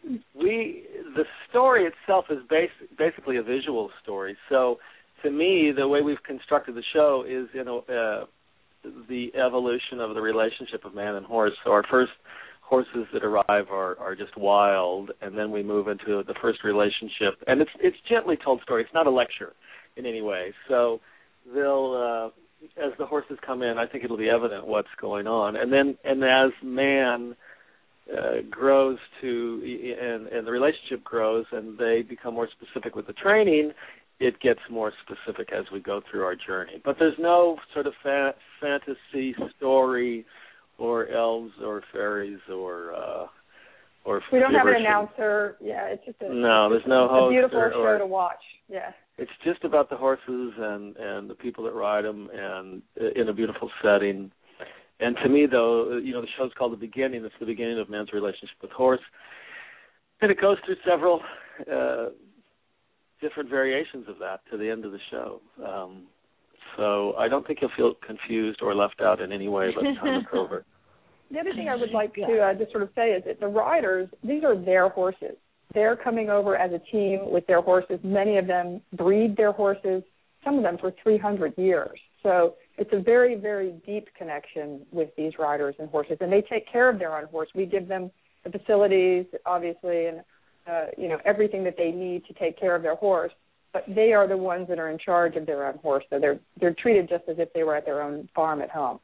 we the story itself is bas- basically a visual story. So, to me, the way we've constructed the show is, you know, uh, the evolution of the relationship of man and horse. So, our first horses that arrive are, are just wild, and then we move into the first relationship, and it's it's gently told story. It's not a lecture in any way. So, they'll. Uh, As the horses come in, I think it'll be evident what's going on, and then and as man uh, grows to and, and the relationship grows, and they become more specific with the training, it gets more specific as we go through our journey. But there's no sort of fa- fantasy story, or elves, or fairies, or uh, or we don't have an gibberish. announcer. Yeah, it's just a no. There's no host. A beautiful or, show or, to watch. Yeah. It's just about the horses and, and the people that ride them, and in a beautiful setting. And to me, though, you know, the show's called The Beginning. It's the beginning of man's relationship with horse. And it goes through several uh, different variations of that to the end of the show. Um, so I don't think you'll feel confused or left out in any way, but Tanya Covert. The other thing I would like to uh, just sort of say is that the riders, these are their horses. They're coming over as a team with their horses. Many of them breed their horses, some of them for three hundred years. So it's a very, very deep connection with these riders and horses, and they take care of their own horse. We give them the facilities, obviously, and uh, you know everything that they need to take care of their horse, but they are the ones that are in charge of their own horse. So they're they're treated just as if they were at their own farm at home.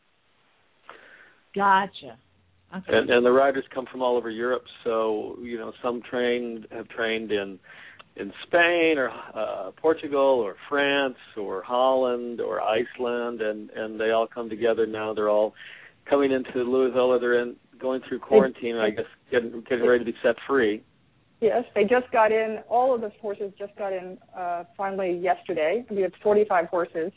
Gotcha. Okay. And, and the riders come from all over Europe, so you know some trained have trained in in Spain or uh, Portugal or France or Holland or Iceland, and, and they all come together now. They're all coming into Louisville, or they're in, going through quarantine, and I guess getting getting ready to be set free. Yes, they just got in. All of the horses just got in uh, finally yesterday. We have forty-five horses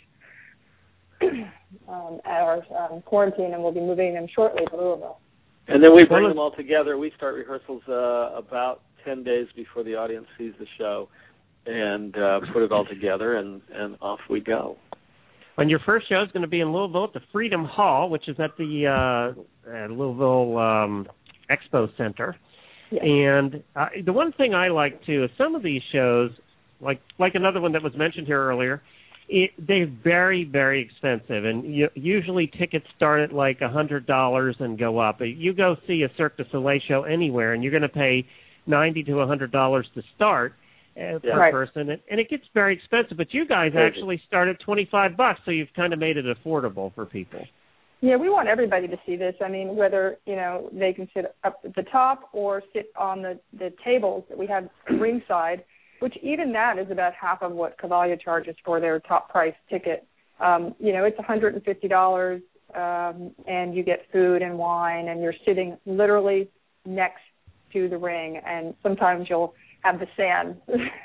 um, at our um, quarantine, and we'll be moving them shortly to Louisville. And then we bring them all together. We start rehearsals uh, about ten days before the audience sees the show, and uh, put it all together, and, and off we go. And your first show is going to be in Louisville at the Freedom Hall, which is at the uh, uh, Louisville um, Expo Center. Yes. And uh, the one thing I like, too, is some of these shows, like like another one that was mentioned here earlier, it, they're very, very expensive. And you, usually tickets start at like one hundred dollars and go up. You go see a Cirque du Soleil show anywhere, and you're going to pay ninety to one hundred dollars to start uh, per right. person. And, and it gets very expensive. But you guys actually start at twenty-five bucks, so you've kind of made it affordable for people. Yeah, we want everybody to see this. I mean, whether, you know, they can sit up at the top or sit on the, the tables that we have ringside, which even that is about half of what Cavalia charges for their top price ticket. Um, you know, it's one hundred fifty dollars, um, and you get food and wine, and you're sitting literally next to the ring, and sometimes you'll have the sand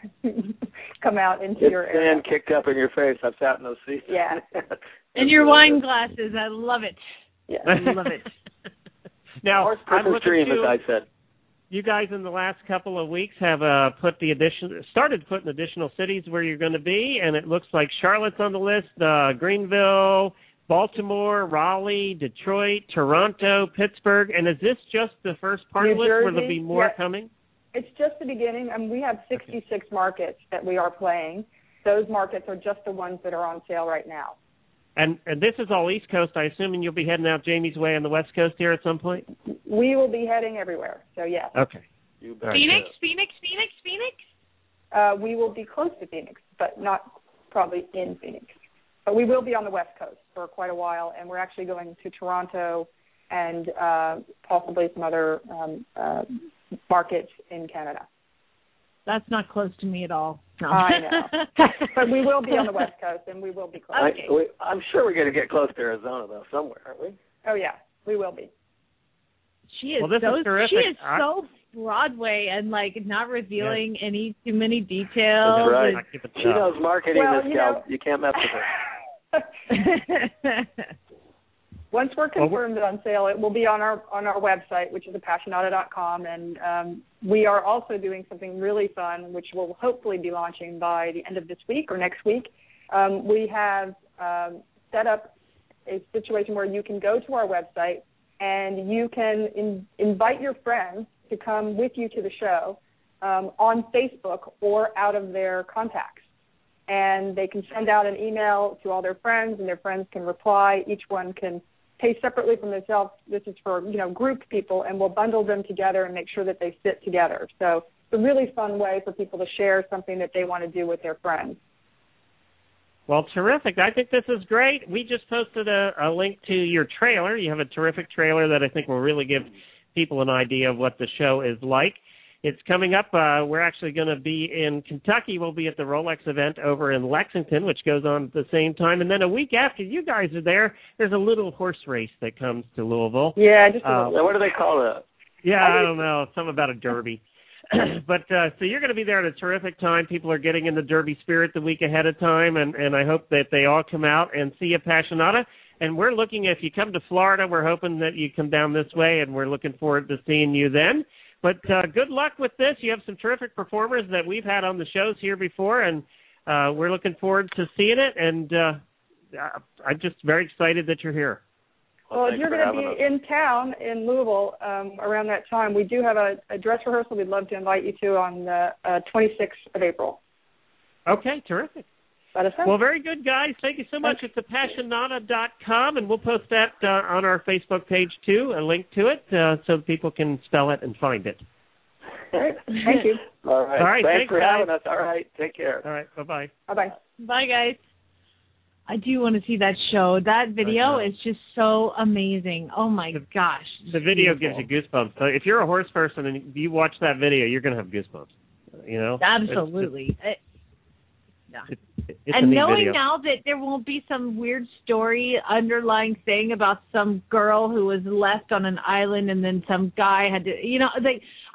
come out into Get your area. Sand kicked up in your face. I've sat in those seats. Yeah. And your wine glasses. I love it. Yeah. I love it. Now, Horse I'm person's looking dream, to, as I said. you guys in the last couple of weeks have uh, put the addition, started putting additional cities where you're going to be, and it looks like Charlotte's on the list, uh, Greenville, Baltimore, Raleigh, Detroit, Toronto, Pittsburgh. And is this just the first part of the list? Will there be more yeah. coming? It's just the beginning. I mean, we have sixty-six okay. markets that we are playing. Those markets are just the ones that are on sale right now. And and this is all East Coast. I assume you'll be heading out Jamie's way on the West Coast here at some point? We will be heading everywhere, so yes. Okay. You bet. Phoenix, Phoenix, Phoenix, Phoenix? Uh, we will be close to Phoenix, but not probably in Phoenix. But we will be on the West Coast for quite a while, and we're actually going to Toronto and uh, possibly some other um, uh, markets in Canada. That's not close to me at all. No. I know. But we will be on the West Coast, and we will be close. Okay. I, we, I'm sure we're going to get close to Arizona, though, somewhere, aren't we? Oh, yeah. We will be. She is well, this so is terrific. She is I, so Broadway and, like, not revealing yeah. any too many details. That's right. And, she knows marketing, well, this you gal. know, You can't mess with her. Once we're confirmed well, on sale, it will be on our on our website, which is appassionata dot com, and um, we are also doing something really fun, which will hopefully be launching by the end of this week or next week. Um, we have um, set up a situation where you can go to our website and you can in, invite your friends to come with you to the show um, on Facebook or out of their contacts. And they can send out an email to all their friends, and their friends can reply. Each one can pay separately from themselves. This is for, you know, group people, and we'll bundle them together and make sure that they fit together. So it's a really fun way for people to share something that they want to do with their friends. Well, terrific. I think this is great. We just posted a, a link to your trailer. You have a terrific trailer that I think will really give people an idea of what the show is like. It's coming up. Uh, we're actually going to be in Kentucky. We'll be at the Rolex event over in Lexington, which goes on at the same time. And then a week after you guys are there, there's a little horse race that comes to Louisville. Yeah, just a uh, little. What do they call that? Yeah, I don't know. Something about a derby. But uh, so you're going to be there at a terrific time. People are getting in the derby spirit the week ahead of time, and, and I hope that they all come out and see Appassionata. And we're looking, if you come to Florida, we're hoping that you come down this way, and we're looking forward to seeing you then. But uh, good luck with this. You have some terrific performers that we've had on the shows here before, and uh, we're looking forward to seeing it. And uh, I'm just very excited that you're here. Well, Well, if you're going to be us. in town in Louisville um, around that time, we do have a, a dress rehearsal we'd love to invite you to on the uh, twenty-sixth of April. Okay, terrific. Let us know. Well, very good, guys. Thank you so much. It's appassionata dot com, and we'll post that uh, on our Facebook page, too, a link to it, uh, so people can spell it and find it. All right. Thank you. All right. All right, Thanks, thanks, for guys. having us. All right. Take care. All right. Bye-bye. Bye-bye. Bye, guys. I do want to see that show. That video is just so amazing. Oh, my the, gosh. The video beautiful. gives you goosebumps. So if you're a horse person and you watch that video, you're going to have goosebumps. You know? Absolutely. It's, it's, yeah. It's, it's and a neat knowing video. now that there won't be some weird story underlying thing about some girl who was left on an island and then some guy had to, you know, they,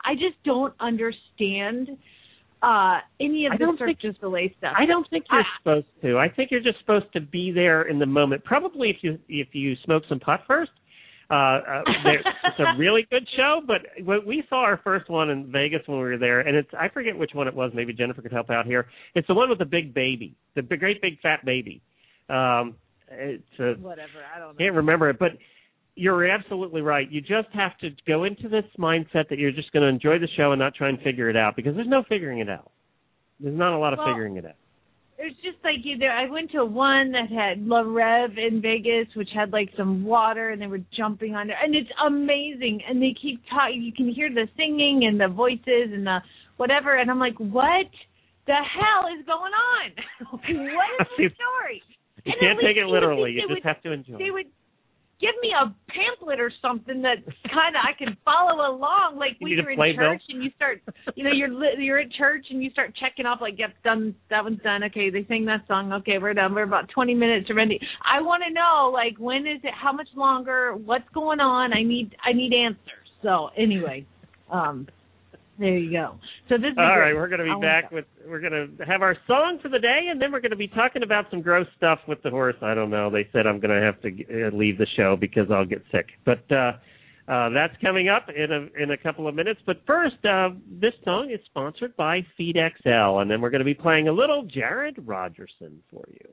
I just don't understand uh, any of I the don't Cirque think, du Soleil stuff. I don't think you're I, supposed to. I think you're just supposed to be there in the moment. Probably if you if you smoke some pot first. Uh, uh, it's a really good show, but we saw our first one in Vegas when we were there, and it's I forget which one it was. Maybe Jennifer could help out here. It's the one with the big baby, the big, great big fat baby. Um, it's a, Whatever, I don't know. Can't remember it, but you're absolutely right. You just have to go into this mindset that you're just going to enjoy the show and not try and figure it out, because there's no figuring it out. There's not a lot of well, figuring it out. It's just like either I went to one that had La Rev in Vegas, which had like some water, and they were jumping on there, and it's amazing. And they keep talking. You can hear the singing and the voices and the whatever. And I'm like, what the hell is going on? What is the story? You and can't take it literally. You would, just have to enjoy. They would give me a pamphlet or something that kind of I can follow along. Like you when you're in bill? church and you start, you know, you're you're at church and you start checking off like, yep, done, that one's done. Okay, they sing that song. Okay, we're done. We're about twenty minutes already. I want to know, like, when is it? How much longer? What's going on? I need I need answers. So anyway, um, there you go. So this is all great. right. We're going to be I back with. We're going to have our song for the day, and then we're going to be talking about some gross stuff with the horse. I don't know. They said I'm going to have to uh, leave the show because I'll get sick. But uh, uh, that's coming up in a in a couple of minutes. But first, uh, this song is sponsored by Feed X L, and then we're going to be playing a little Jared Rogerson for you.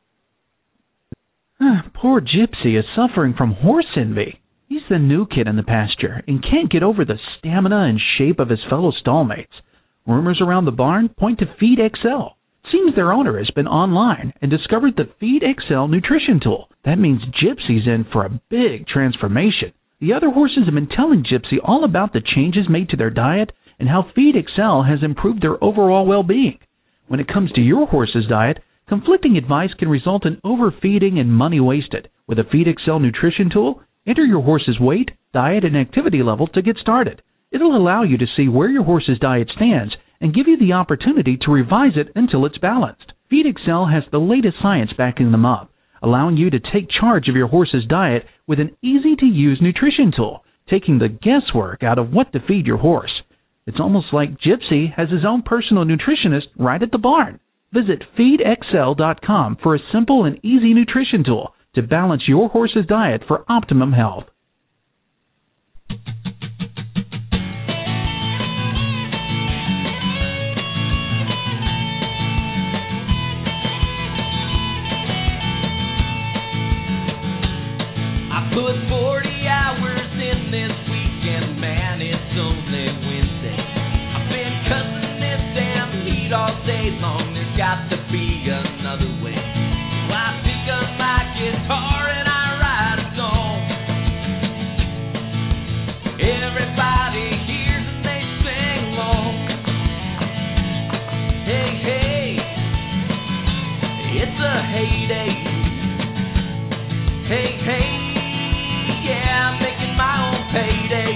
Ah, poor Gypsy is suffering from horse envy. He's the new kid in the pasture and can't get over the stamina and shape of his fellow stallmates. Rumors around the barn point to Feed X L. Seems their owner has been online and discovered the Feed X L nutrition tool. That means Gypsy's in for a big transformation. The other horses have been telling Gypsy all about the changes made to their diet and how Feed X L has improved their overall well-being. When it comes to your horse's diet, conflicting advice can result in overfeeding and money wasted. With a Feed X L nutrition tool, enter your horse's weight, diet, and activity level to get started. It'll allow you to see where your horse's diet stands and give you the opportunity to revise it until it's balanced. Feed X L has the latest science backing them up, allowing you to take charge of your horse's diet with an easy-to-use nutrition tool, taking the guesswork out of what to feed your horse. It's almost like Gypsy has his own personal nutritionist right at the barn. Visit feed x l dot com for a simple and easy nutrition tool to balance your horse's diet for optimum health. I put forty hours in this weekend, man, it's only Wednesday. I've been cussing this damn heat all day long, there's got to be another way. So I pick up my guitar and I write a song. Everybody hears and they sing along. Hey, hey, it's a heyday. Hey, hey. Yeah, I'm making my own payday.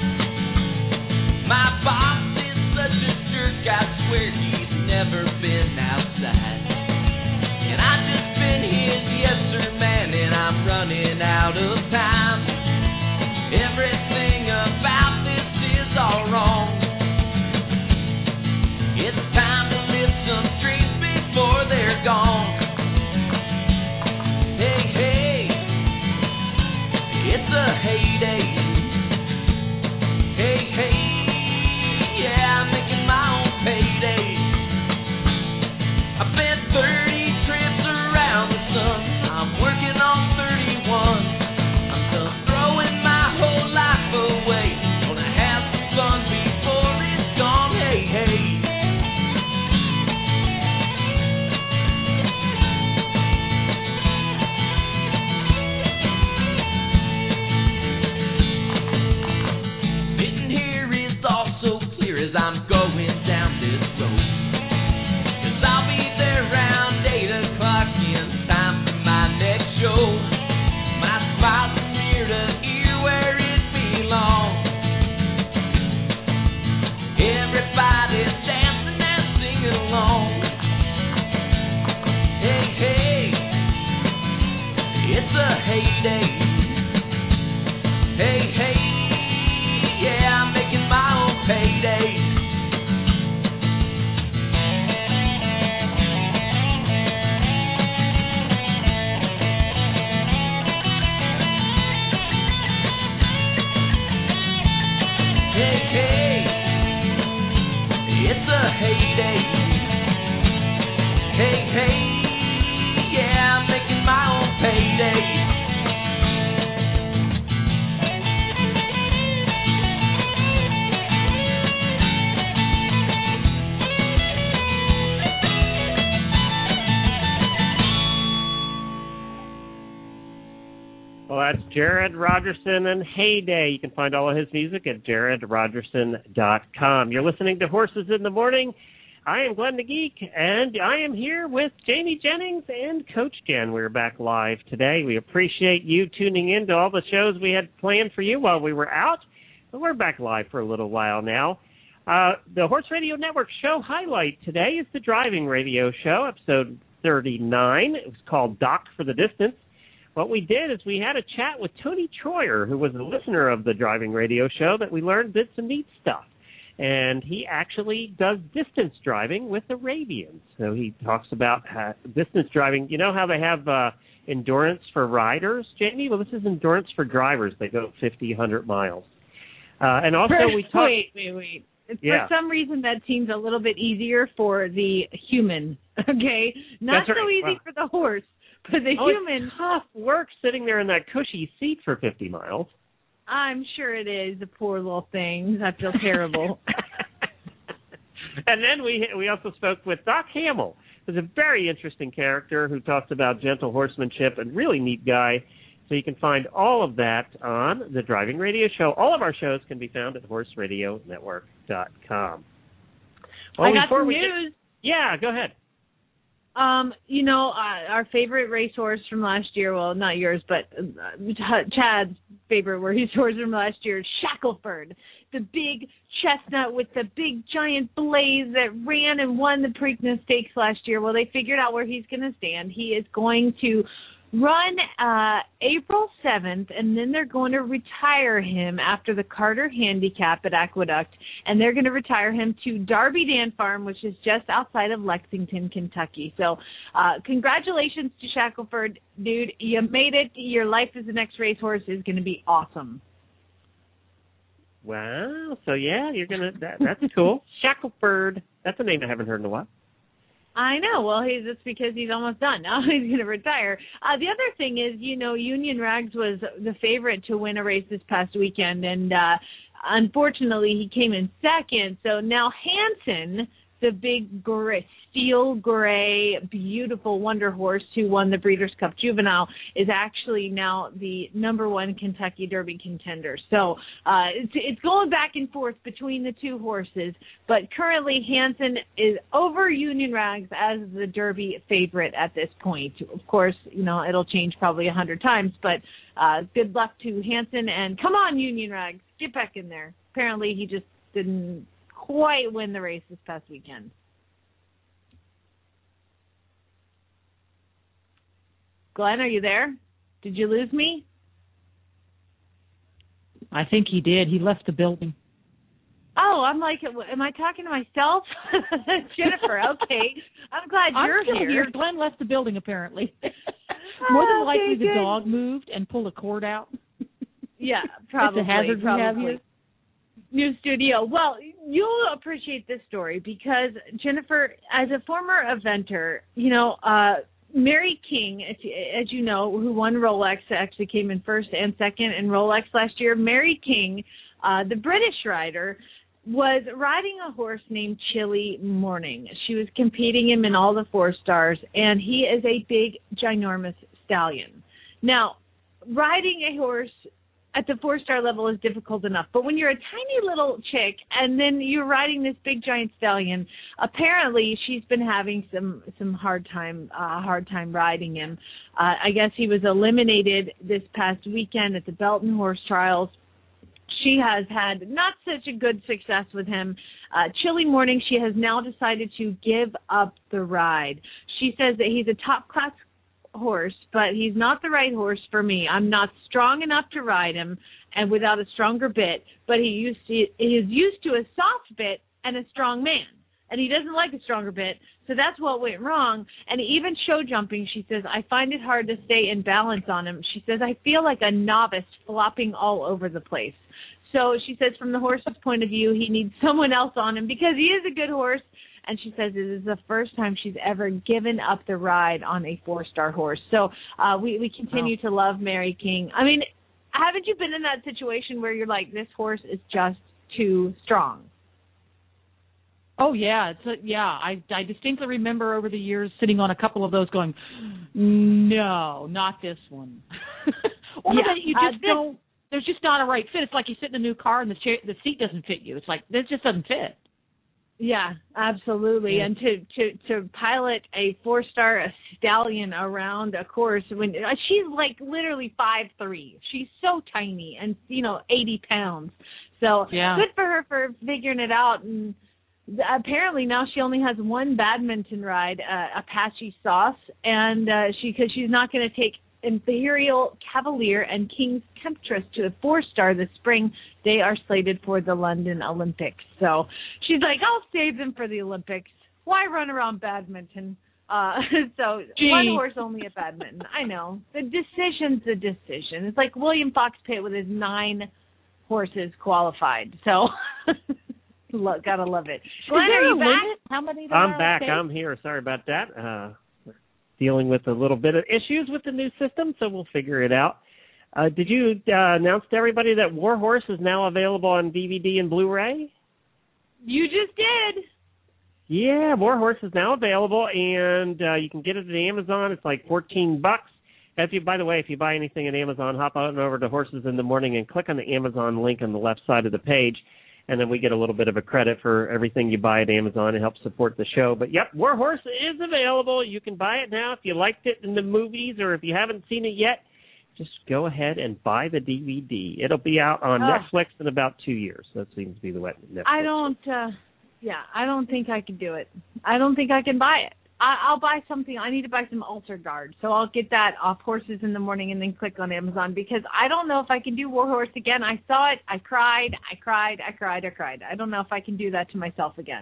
My boss is such a jerk, I swear he's never been outside. And I just been his yes sir man, and I'm running out of time. Everything about this is all wrong. It's time to lift some trees before they're gone. Hey, hey. It's a heyday. Hey, hey, yeah, I'm making my own payday. I've been thirty trips around the sun. I'm working on thirty-one. I'm done Well, that's Jared Rogerson and Heyday. You can find all of his music at jared rogerson dot com. You're listening to Horses in the Morning. I am Glenn the Geek, and I am here with Jamie Jennings and Coach Jen. We're back live today. We appreciate you tuning in to all the shows we had planned for you while we were out. But we're back live for a little while now. Uh, the Horse Radio Network show highlight today is the Driving Radio Show, episode thirty-nine. It was called Doc for the Distance. What we did is we had a chat with Tony Troyer, who was a listener of the Driving Radio Show, that we learned did some neat stuff. And he actually does distance driving with Arabians. So he talks about uh, distance driving. You know how they have uh, endurance for riders, Jamie? Well, this is endurance for drivers. They go fifty, one hundred miles. Uh, and also we talked... Wait, wait, wait. Yeah. For some reason, that seems a little bit easier for the human, okay? Not That's right. so easy Wow. for the horse. For the oh, human, it's tough work sitting there in that cushy seat for fifty miles. I'm sure it is. The poor little things. I feel terrible. And then we we also spoke with Doc Hamill, who's a very interesting character who talks about gentle horsemanship and really neat guy. So you can find all of that on the Driving Radio Show. All of our shows can be found at horse radio network dot com. Well, I got before some we news. Get, yeah, go ahead. Um, you know, uh, our favorite racehorse from last year, well, not yours, but uh, Chad's favorite racehorse from last year, Shackleford, the big chestnut with the big giant blaze that ran and won the Preakness Stakes last year. Well, they figured out where he's going to stand. He is going to run uh, April seventh, and then they're going to retire him after the Carter Handicap at Aqueduct, and they're going to retire him to Darby Dan Farm, which is just outside of Lexington, Kentucky. So uh, congratulations to Shackleford, dude. You made it. Your life as the next racehorse is going to be awesome. Wow. So, yeah, you're going to that, – that's cool. Shackleford. That's a name I haven't heard in a while. I know. Well, he's, it's because he's almost done. Now he's going to retire. Uh, the other thing is, you know, Union Rags was the favorite to win a race this past weekend, and uh, unfortunately he came in second. So now Hanson, the big gray, steel gray, beautiful wonder horse who won the Breeders' Cup Juvenile, is actually now the number one Kentucky Derby contender. So uh, it's, it's going back and forth between the two horses, but currently Hanson is over Union Rags as the Derby favorite at this point. Of course, you know, it'll change probably a hundred times, but uh, good luck to Hanson, and come on, Union Rags, get back in there. Apparently he just didn't quite win the race this past weekend. Glenn, are you there? Did you lose me? I think he did. He left the building. Oh, I'm like, am I talking to myself? Jennifer, okay. I'm glad you're I'm still here. here. Glenn left the building, apparently. More than Oh, likely okay, the good. dog moved and pulled a cord out. Yeah, probably. It's a hazard probably. we have here. New studio. Well, you'll appreciate this story because, Jennifer, as a former eventer, you know, uh, Mary King, as you know, who won Rolex, actually came in first and second in Rolex last year. Mary King, uh, the British rider, was riding a horse named Chilly Morning. She was competing him in all the four stars, and he is a big, ginormous stallion. Now, riding a horse at the four-star level is difficult enough, but when you're a tiny little chick and then you're riding this big giant stallion, apparently she's been having some some hard time uh, hard time riding him. Uh, I guess he was eliminated this past weekend at the Belton Horse Trials. She has had not such a good success with him. Uh, Chilly Morning, she has now decided to give up the ride. She says that he's a top-class horse, but he's not the right horse for me. I'm not strong enough to ride him, and without a stronger bit, but he used to, he is used to a soft bit and a strong man, and he doesn't like a stronger bit, so that's what went wrong. And even show jumping, she says, I find it hard to stay in balance on him. She says, I feel like a novice flopping all over the place. So she says from the horse's point of view, he needs someone else on him because he is a good horse. And she says it is the first time she's ever given up the ride on a four-star horse. So uh, we, we continue wow. to love Mary King. I mean, haven't you been in that situation where you're like, this horse is just too strong? Oh, yeah. It's a, yeah, I, I distinctly remember over the years sitting on a couple of those going, no, not this one. Or yeah, that you just uh, don't. There's just not a right fit. It's like you sit in a new car and the chair, the seat doesn't fit you. It's like this just doesn't fit. Yeah, absolutely. Yeah. And to, to, to pilot a four-star stallion around a course when uh, she's like literally five three. She's so tiny and, you know, eighty pounds. So Yeah. good for her for figuring it out. And apparently now she only has one badminton ride, uh, Apache Sauce, and uh, she because she's not going to take Imperial Cavalier and King's Temptress to the four-star this spring. They are slated for the London Olympics. So she's like, I'll save them for the Olympics. Why run around badminton? Uh, so Gee. one horse only at badminton. I know. The decision's the decision. It's like William Fox Pitt with his nine horses qualified. So Lo- gotta love it. Glenn, Is there are you a back? limit? How many? there I'm are? back. Okay. I'm here. Sorry about that. Uh, dealing with a little bit of issues with the new system, so we'll figure it out. Uh, did you uh, announce to everybody that War Horse is now available on D V D and Blu-ray? You just did. Yeah, War Horse is now available, and uh, you can get it at Amazon. It's like fourteen bucks. If you, by the way, if you buy anything at Amazon, hop on over to Horses in the Morning and click on the Amazon link on the left side of the page, and then we get a little bit of a credit for everything you buy at Amazon. It helps support the show. But, yep, War Horse is available. You can buy it now if you liked it in the movies, or if you haven't seen it yet, just go ahead and buy the D V D. It'll be out on Oh. Netflix in about two years. That seems to be the way Netflix. I don't, uh, yeah, I don't think I can do it. I don't think I can buy it. I, I'll buy something. I need to buy some Altar Guard. So I'll get that off Horses in the Morning and then click on Amazon because I don't know if I can do War Horse again. I saw it. I cried. I cried. I cried. I cried. I don't know if I can do that to myself again.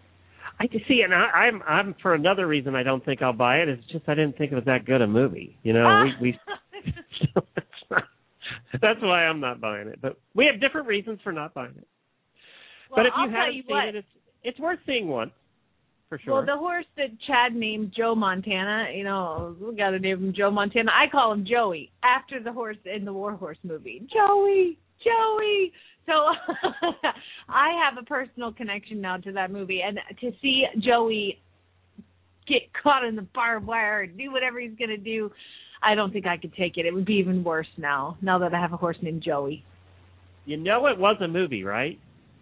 I can see, and I, I'm, I'm for another reason I don't think I'll buy it. It's just I didn't think it was that good a movie. You know, we, we so that's, not, that's why I'm not buying it. But we have different reasons for not buying it. Well, but if you I'll tell haven't you seen what. it, it's it's worth seeing once, for sure. Well, the horse that Chad named Joe Montana, you know, we got to name him Joe Montana. I call him Joey after the horse in the War Horse movie. Joey, Joey. So I have a personal connection now to that movie, and to see Joey get caught in the barbed wire and do whatever he's going to do, I don't think I could take it. It would be even worse now, now that I have a horse named Joey. You know it was a movie, right?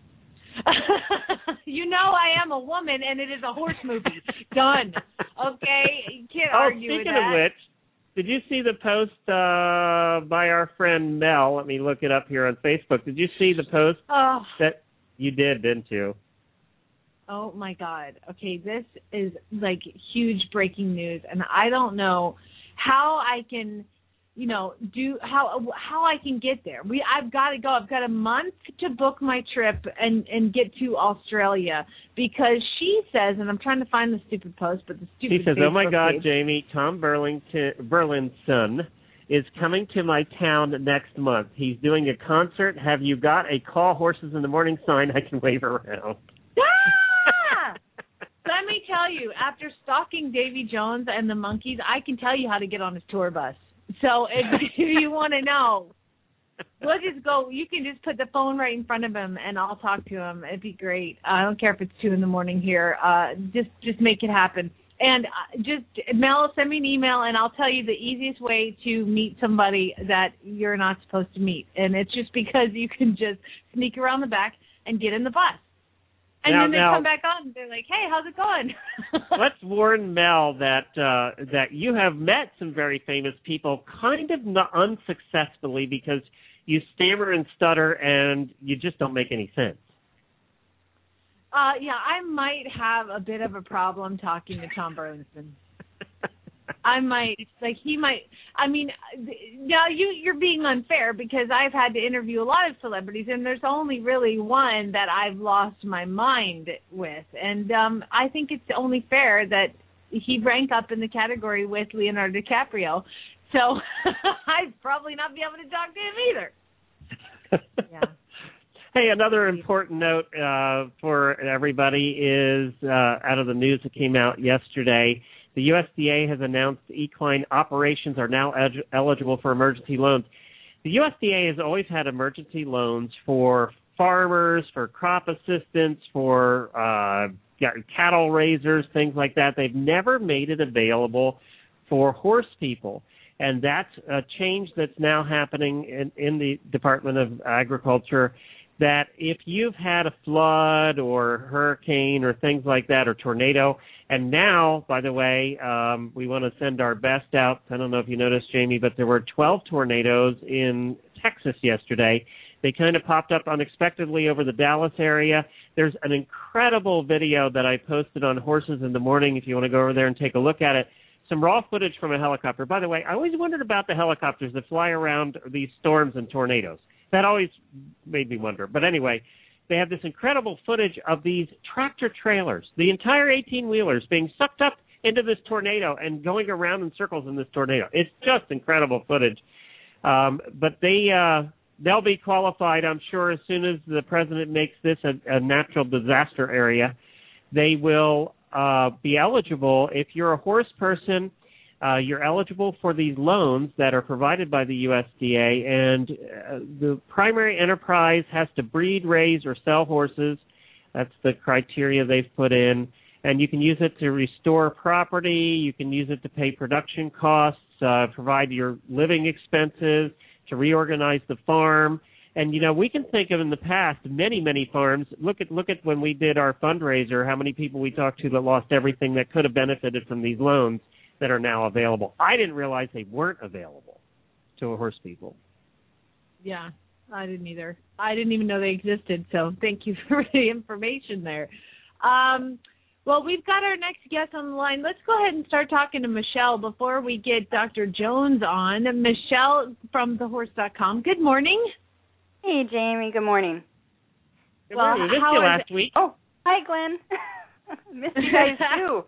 You know I am a woman, and it is a horse movie. Done. Okay? You can't Oh, argue with speaking that. of which, did you see the post uh, by our friend Mel? Let me look it up here on Facebook. Did you see the post Oh. that you did, didn't you? Oh, my God. Okay, this is, like, huge breaking news, and I don't know how I can, you know, do how how I can get there. We I've got to go. I've got a month to book my trip and, and get to Australia because she says, and I'm trying to find the stupid post, but the stupid She says, Facebook oh, my God, page. Jamie, Tom Burlington, Burlinson is coming to my town next month. He's doing a concert. Have you got a Call Horses in the Morning sign I can wave around? Ah! Let me tell you, after stalking Davy Jones and the Monkees, I can tell you how to get on his tour bus. So if, if you want to know, we'll just go. You can just put the phone right in front of him, and I'll talk to him. It'd be great. I don't care if it's two in the morning here. Uh, just just make it happen. And uh, just, Mel, send me an email, and I'll tell you the easiest way to meet somebody that you're not supposed to meet. And it's just because you can just sneak around the back and get in the bus. And Now- then they now- come back on, and they're like, hey, how's it going? Let's warn Mel that uh, that you have met some very famous people, kind of not unsuccessfully, because you stammer and stutter and you just don't make any sense. Uh, yeah, I might have a bit of a problem talking to Tom Burlinson. I might, like, he might, I mean, now you, you're being unfair because I've had to interview a lot of celebrities, and there's only really one that I've lost my mind with. And um, I think it's only fair that he rank up in the category with Leonardo DiCaprio. So I'd probably not be able to talk to him either. Yeah. Hey, another important note uh, for everybody is uh, out of the news that came out yesterday. The U S D A has announced equine operations are now ed- eligible for emergency loans. The U S D A has always had emergency loans for farmers, for crop assistance, for uh, cattle raisers, things like that. They've never made it available for horse people. And that's a change that's now happening in, in the Department of Agriculture, that if you've had a flood or hurricane or things like that or tornado, and now, by the way, um, we want to send our best out. I don't know if you noticed, Jamie, but there were twelve tornadoes in Texas yesterday. They kind of popped up unexpectedly over the Dallas area. There's an incredible video that I posted on Horses in the Morning if you want to go over there and take a look at it. Some raw footage from a helicopter. By the way, I always wondered about the helicopters that fly around these storms and tornadoes. That always made me wonder. But anyway, they have this incredible footage of these tractor trailers, the entire eighteen-wheelers being sucked up into this tornado and going around in circles in this tornado. It's just incredible footage. Um, but they, uh, they'll be qualified, I'm sure, as soon as the president makes this a, a natural disaster area. They will uh, be eligible. If you're a horse person, Uh, you're eligible for these loans that are provided by the U S D A, and uh, the primary enterprise has to breed, raise, or sell horses. That's the criteria they've put in. And you can use it to restore property. You can use it to pay production costs, uh, provide your living expenses, to reorganize the farm. And, you know, we can think of in the past many, many farms. Look at look at when we did our fundraiser, how many people we talked to that lost everything that could have benefited from these loans that are now available. I didn't realize they weren't available to horse people. Yeah, I didn't either. I didn't even know they existed, so thank you for the information there. Um, well, we've got our next guest on the line. Let's go ahead and start talking to Michelle before we get Doctor Jones on. Michelle from the horse dot com. Good morning. Hey, Jamie. Good morning. Good well, morning. We missed you last week. Oh, hi, Glenn. Missed you guys, too.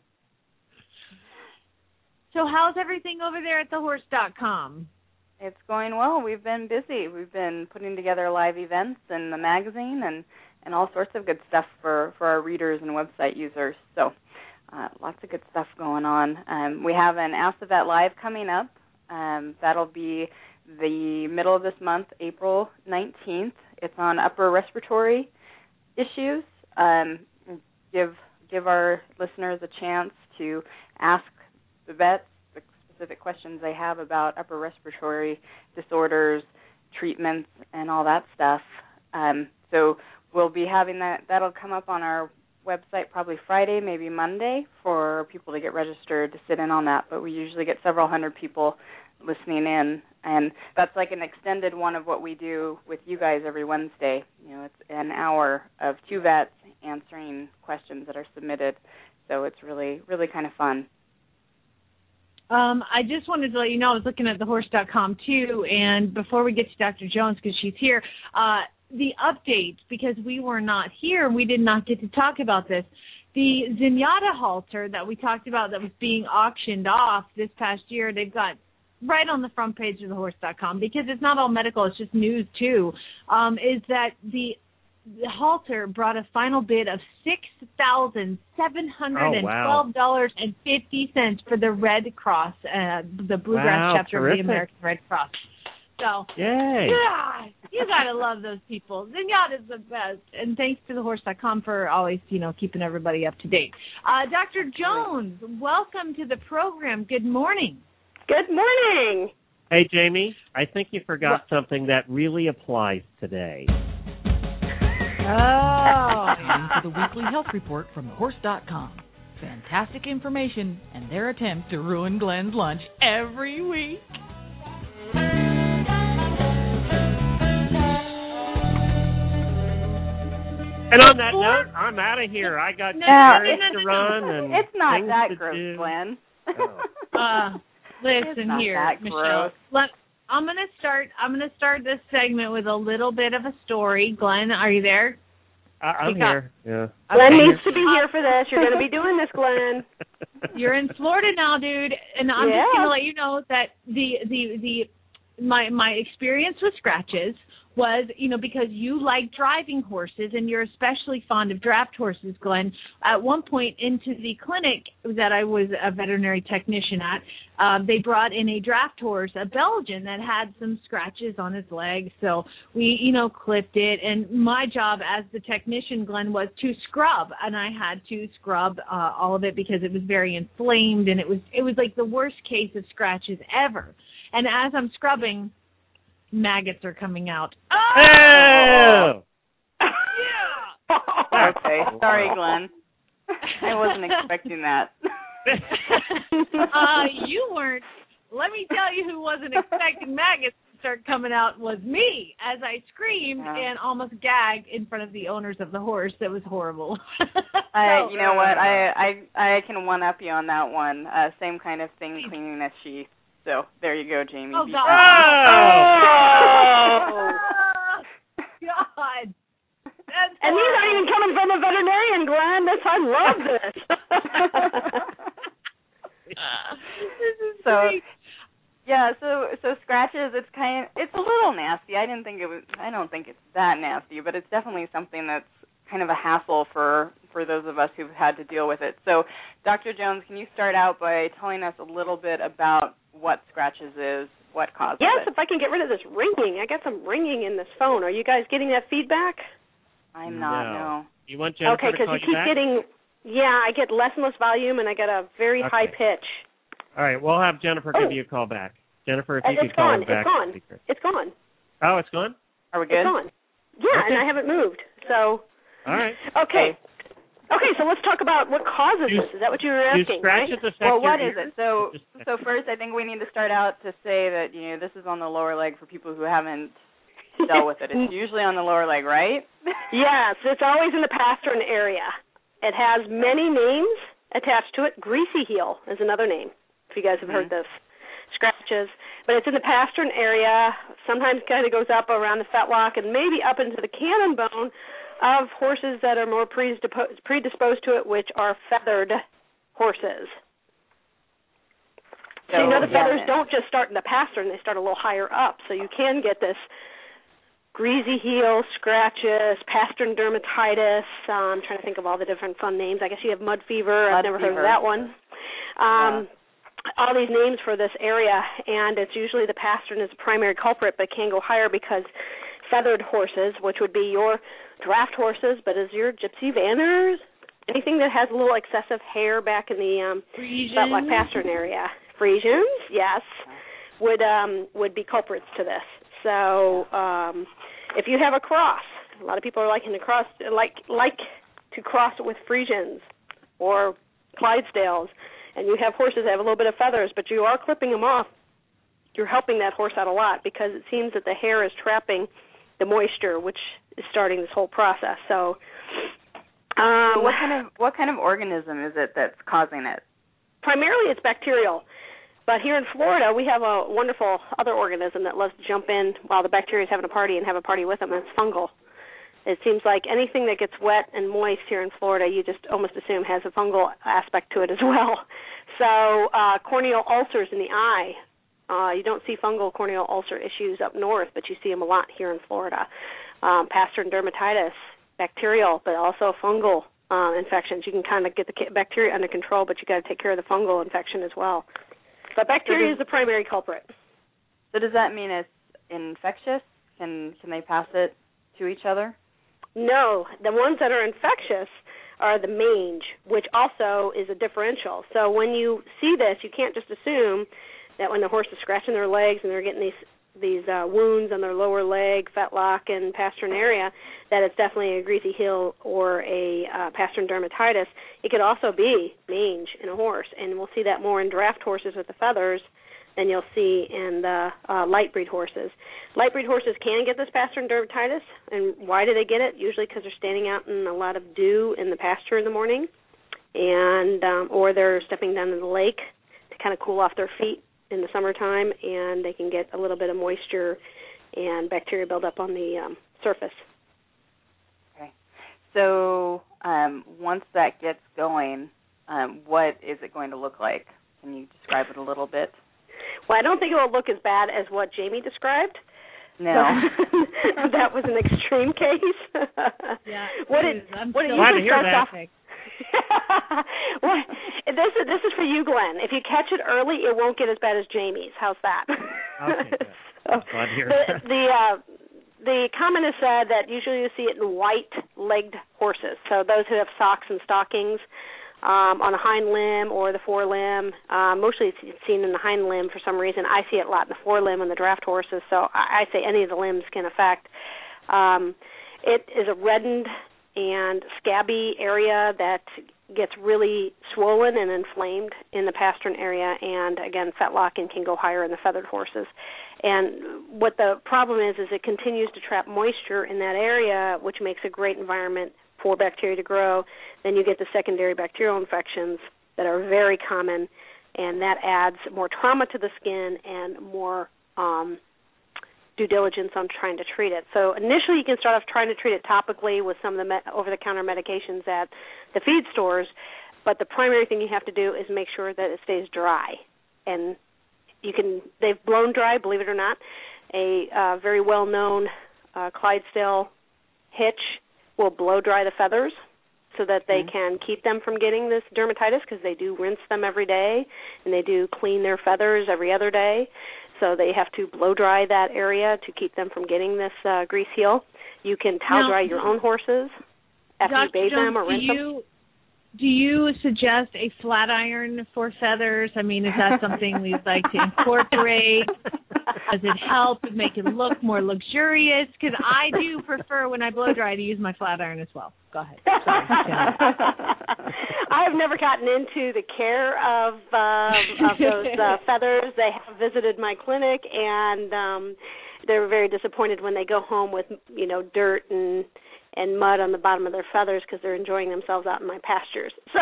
So how's everything over there at the horse dot com? It's going well. We've been busy. We've been putting together live events in the magazine and, and all sorts of good stuff for, for our readers and website users. So uh, lots of good stuff going on. Um, we have an Ask the Vet Live coming up. Um, that'll be the middle of this month, April nineteenth. It's on upper respiratory issues. Um, give give our listeners a chance to ask the vets the specific questions they have about upper respiratory disorders, treatments, and all that stuff. Um, so we'll be having that. That'll come up on our website probably Friday, maybe Monday, for people to get registered to sit in on that. But we usually get several hundred people listening in, and that's like an extended one of what we do with you guys every Wednesday. You know, it's an hour of two vets answering questions that are submitted. So it's really, really kind of fun. Um, I just wanted to let you know I was looking at the horse dot com too, and before we get to Doctor Jones, because she's here, uh, the update, because we were not here and we did not get to talk about this, the Zenyatta halter that we talked about that was being auctioned off this past year, they've got right on the front page of the horse dot com, because it's not all medical, it's just news too, um, is that the The halter brought a final bid of six thousand seven hundred twelve dollars and fifty cents for the Red Cross, uh, the Bluegrass wow, chapter terrific. of the American Red Cross. So, Yay. yeah, you got to love those people. Zenyatta is the best. And thanks to the horse dot com for always, you know, keeping everybody up to date. Uh, Doctor Jones, welcome to the program. Good morning. Good morning. Hey, Jamie, I think you forgot what? something that really applies today. Oh. And for the weekly health report from the horse dot com. Fantastic information and their attempt to ruin Glenn's lunch every week. And on that note, I'm out of here. I got no, errands to run and it's not things that to gross, do. Glenn. Oh. uh, listen it's not here, that Michelle. Gross. Let, I'm gonna start. I'm gonna start this segment with a little bit of a story. Glenn, are you there? I, I'm we got, here. Yeah. Glenn okay. needs to be here for this. You're going to be doing this, Glenn. You're in Florida now, dude, and I'm yeah. just gonna let you know that the the the my my experience with scratches was, you know, because you like driving horses and you're especially fond of draft horses, Glenn. At one point into the clinic that I was a veterinary technician at, um, they brought in a draft horse, a Belgian, that had some scratches on his leg. So we, you know, clipped it. And my job as the technician, Glenn, was to scrub. And I had to scrub uh, all of it because it was very inflamed. And it was, it was like the worst case of scratches ever. And as I'm scrubbing, maggots are coming out. Oh! Oh! Yeah! Okay, sorry, Glenn. I wasn't expecting that. uh, you weren't. Let me tell you who wasn't expecting maggots to start coming out was me, as I screamed yeah. and almost gagged in front of the owners of the horse. That was horrible. I, so, you know what? I, I, I can one up you on that one. Uh, same kind of thing, cleaning a sheath. So there you go, Jamie. Oh, God. Oh! God. That's and these aren't even coming from a veterinarian, Glenn. That's, I love this. This is so, great. Yeah, so so scratches, it's kind of, it's a little nasty. I didn't think it was, I don't think it's that nasty, but it's definitely something that's kind of a hassle for, for those of us who've had to deal with it. So, Doctor Jones, can you start out by telling us a little bit about what scratches is, what causes yes, it? if I can get rid of this ringing. I got some ringing in this phone. Are you guys getting that feedback? I'm not, no. no. You want Jennifer okay, to call because you keep back? getting, yeah, I get less and less volume, and I get a very Okay. high pitch. All right, we'll have Jennifer Oh. give you a call back. Jennifer, if Uh, you it's could call gone. her back. It's gone. that'd be great. It's gone. Oh, it's gone? Are we good? It's gone. Yeah, Okay. and I haven't moved. So. All right. Okay. Okay, so let's talk about what causes Do- this. Is that what you were Do asking, scratches right? affect Well, your what is ears? it? So, Just- so first, I think we need to start out to say that, you know, this is on the lower leg for people who haven't dealt with it. It's usually on the lower leg, right? Yes, it's always in the pastern area. It has many names attached to it. Greasy heel is another name, if you guys have heard Mhm. this. Scratches. But it's in the pastern area, sometimes kind of goes up around the fetlock and maybe up into the cannon bone of horses that are more predisposed, predisposed to it, which are feathered horses. So, you know the feathers yeah. don't just start in the pastern, they start a little higher up. So you can get this greasy heel, scratches, pastern dermatitis. Uh, I'm trying to think of all the different fun names. I guess you have mud fever. Mud I've never fever. heard of that one. Um, Yeah. All these names for this area, and it's usually the pastern is the primary culprit, but it can go higher because feathered horses, which would be your draft horses, but is your gypsy vanners, anything that has a little excessive hair back in the um, fetlock pastern area, Friesians, yes, would um, would be culprits to this. So um, if you have a cross, a lot of people are liking to cross, like like to cross it with Friesians or Clydesdales, and you have horses that have a little bit of feathers, but you are clipping them off, you're helping that horse out a lot because it seems that the hair is trapping the moisture, which is starting this whole process. So, um, so what kind of what kind of organism is it that's causing it? Primarily, it's bacterial. But here in Florida, we have a wonderful other organism that loves to jump in while the bacteria is having a party and have a party with them, and it's fungal. It seems like anything that gets wet and moist here in Florida, you just almost assume has a fungal aspect to it as well. So uh, corneal ulcers in the eye, uh, you don't see fungal corneal ulcer issues up north, but you see them a lot here in Florida. Um, pastern dermatitis, bacterial, but also fungal uh, infections. You can kind of get the bacteria under control, but you got to take care of the fungal infection as well. But bacteria is the primary culprit. So does that mean it's infectious? Can can they pass it to each other? No, the ones that are infectious are the mange, which also is a differential. So when you see this, you can't just assume that when the horse is scratching their legs and they're getting these these uh, wounds on their lower leg, fetlock, and pastern area, that it's definitely a greasy heel or a uh, pastern dermatitis. It could also be mange in a horse, and we'll see that more in draft horses with the feathers than you'll see in the uh, light breed horses. Light breed horses can get this pastern dermatitis, and why do they get it? Usually because they're standing out in a lot of dew in the pasture in the morning, and um, or they're stepping down in the lake to kind of cool off their feet in the summertime, and they can get a little bit of moisture and bacteria build up on the um, surface. Okay. So um, once that gets going, um, what is it going to look like? Can you describe it a little bit? Well, I don't think it will look as bad as what Jamie described. No. So, that was an extreme case. Yeah. What did I'm what it glad to usually hear starts that. off. Well, this is this is for you, Glenn. If you catch it early, it won't get as bad as Jamie's. How's that? Okay, good. So, Glad to hear the that. the, uh, the comment is said that usually you see it in white-legged horses. So those who have socks and stockings um, on a hind limb or the forelimb. Uh, mostly it's seen in the hind limb for some reason. I see it a lot in the forelimb and the draft horses. So I, I say any of the limbs can affect. Um, it is a reddened and scabby area that gets really swollen and inflamed in the pastern area, and again, fetlock and can go higher in the feathered horses. And what the problem is is it continues to trap moisture in that area, which makes a great environment for bacteria to grow. Then you get the secondary bacterial infections that are very common, and that adds more trauma to the skin and more um, due diligence on trying to treat it. So initially you can start off trying to treat it topically with some of the me- over-the-counter medications at the feed stores, but the primary thing you have to do is make sure that it stays dry. And you can, they've blown dry, believe it or not. A uh, very well-known uh, Clydesdale hitch will blow dry the feathers so that they mm-hmm. can keep them from getting this dermatitis, because they do rinse them every day and they do clean their feathers every other day. So they have to blow dry that area to keep them from getting this uh, grease heel. You can towel now, dry your own horses after Doctor you bathe Jones, them or rinse do you, them. Do you suggest a flat iron for feathers? I mean, is that something we'd like to incorporate? Does it help make it look more luxurious? Because I do prefer when I blow dry to use my flat iron as well. Go ahead. Sorry. I've never gotten into the care of uh, of those uh, feathers. They have visited my clinic, and um, they're very disappointed when they go home with, you know, dirt and and mud on the bottom of their feathers because they're enjoying themselves out in my pastures. So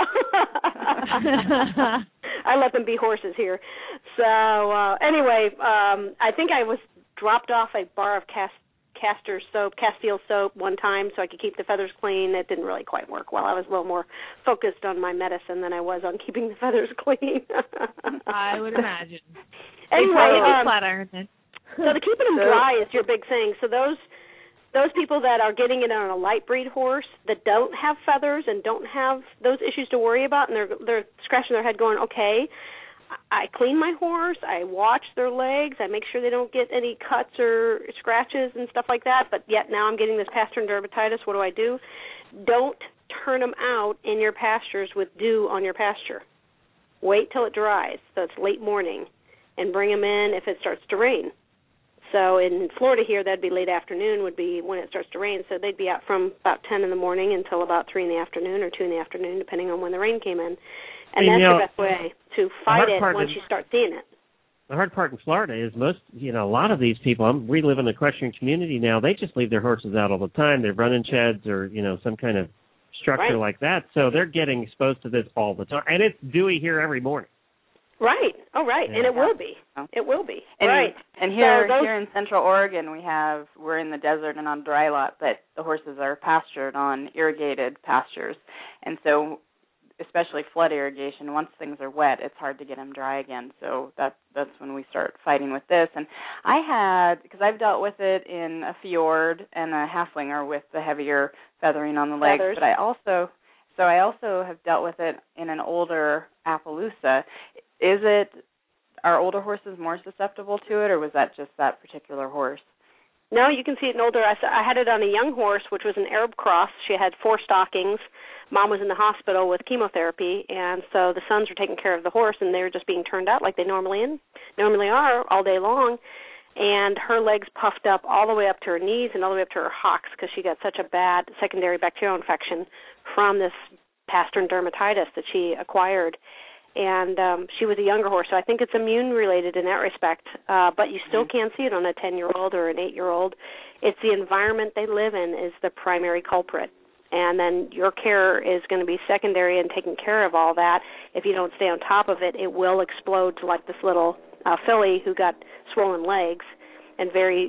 I let them be horses here. So uh, anyway, um, I think I was dropped off a bar of cast. castor soap, Castile soap one time so I could keep the feathers clean. It didn't really quite work well. I was a little more focused on my medicine than I was on keeping the feathers clean. I would imagine. Anyway, um, flat iron then. So the keeping them dry is your big thing. So those those people that are getting it on a light breed horse that don't have feathers and don't have those issues to worry about, and they're they're scratching their head going, okay, I clean my horse, I watch their legs, I make sure they don't get any cuts or scratches and stuff like that, but yet now I'm getting this pastern dermatitis. What do I do? Don't turn them out in your pastures with dew on your pasture. Wait till it dries, so it's late morning, and bring them in if it starts to rain. So in Florida here, that'd be late afternoon would be when it starts to rain, so they'd be out from about ten in the morning until about three in the afternoon or two in the afternoon, depending on when the rain came in. And, and that's you know, the best way to fight it once you start seeing it. The hard part in Florida is most, you know, a lot of these people, I'm, we live in the equestrian community now, they just leave their horses out all the time. They're running sheds or, you know, some kind of structure right. like that. So they're getting exposed to this all the time. And it's dewy here every morning. Right. Oh, right. Yeah. And it will be. It will be. And, right. And here, so those... here in Central Oregon, we have, we're in the desert and on a dry lot, but the horses are pastured on irrigated pastures. And so especially flood irrigation, once things are wet, it's hard to get them dry again. So that's that's when we start fighting with this. And I had, because I've dealt with it in a fjord and a halflinger with the heavier feathering on the legs, Feathers. but I also, so I also have dealt with it in an older Appaloosa. Is it, are older horses more susceptible to it, or was that just that particular horse? No, you can see it in older. I, I had it on a young horse, which was an Arab cross. She had four stockings. Mom was in the hospital with chemotherapy, and so the sons were taking care of the horse, and they were just being turned out like they normally in, normally are all day long. And her legs puffed up all the way up to her knees and all the way up to her hocks because she got such a bad secondary bacterial infection from this pastern dermatitis that she acquired. And um, she was a younger horse, so I think it's immune-related in that respect. Uh, but you still can't see it on a ten-year-old or an eight-year-old. It's the environment they live in is the primary culprit. And then your care is going to be secondary in taking care of all that. If you don't stay on top of it, it will explode to like this little uh, filly who got swollen legs and very,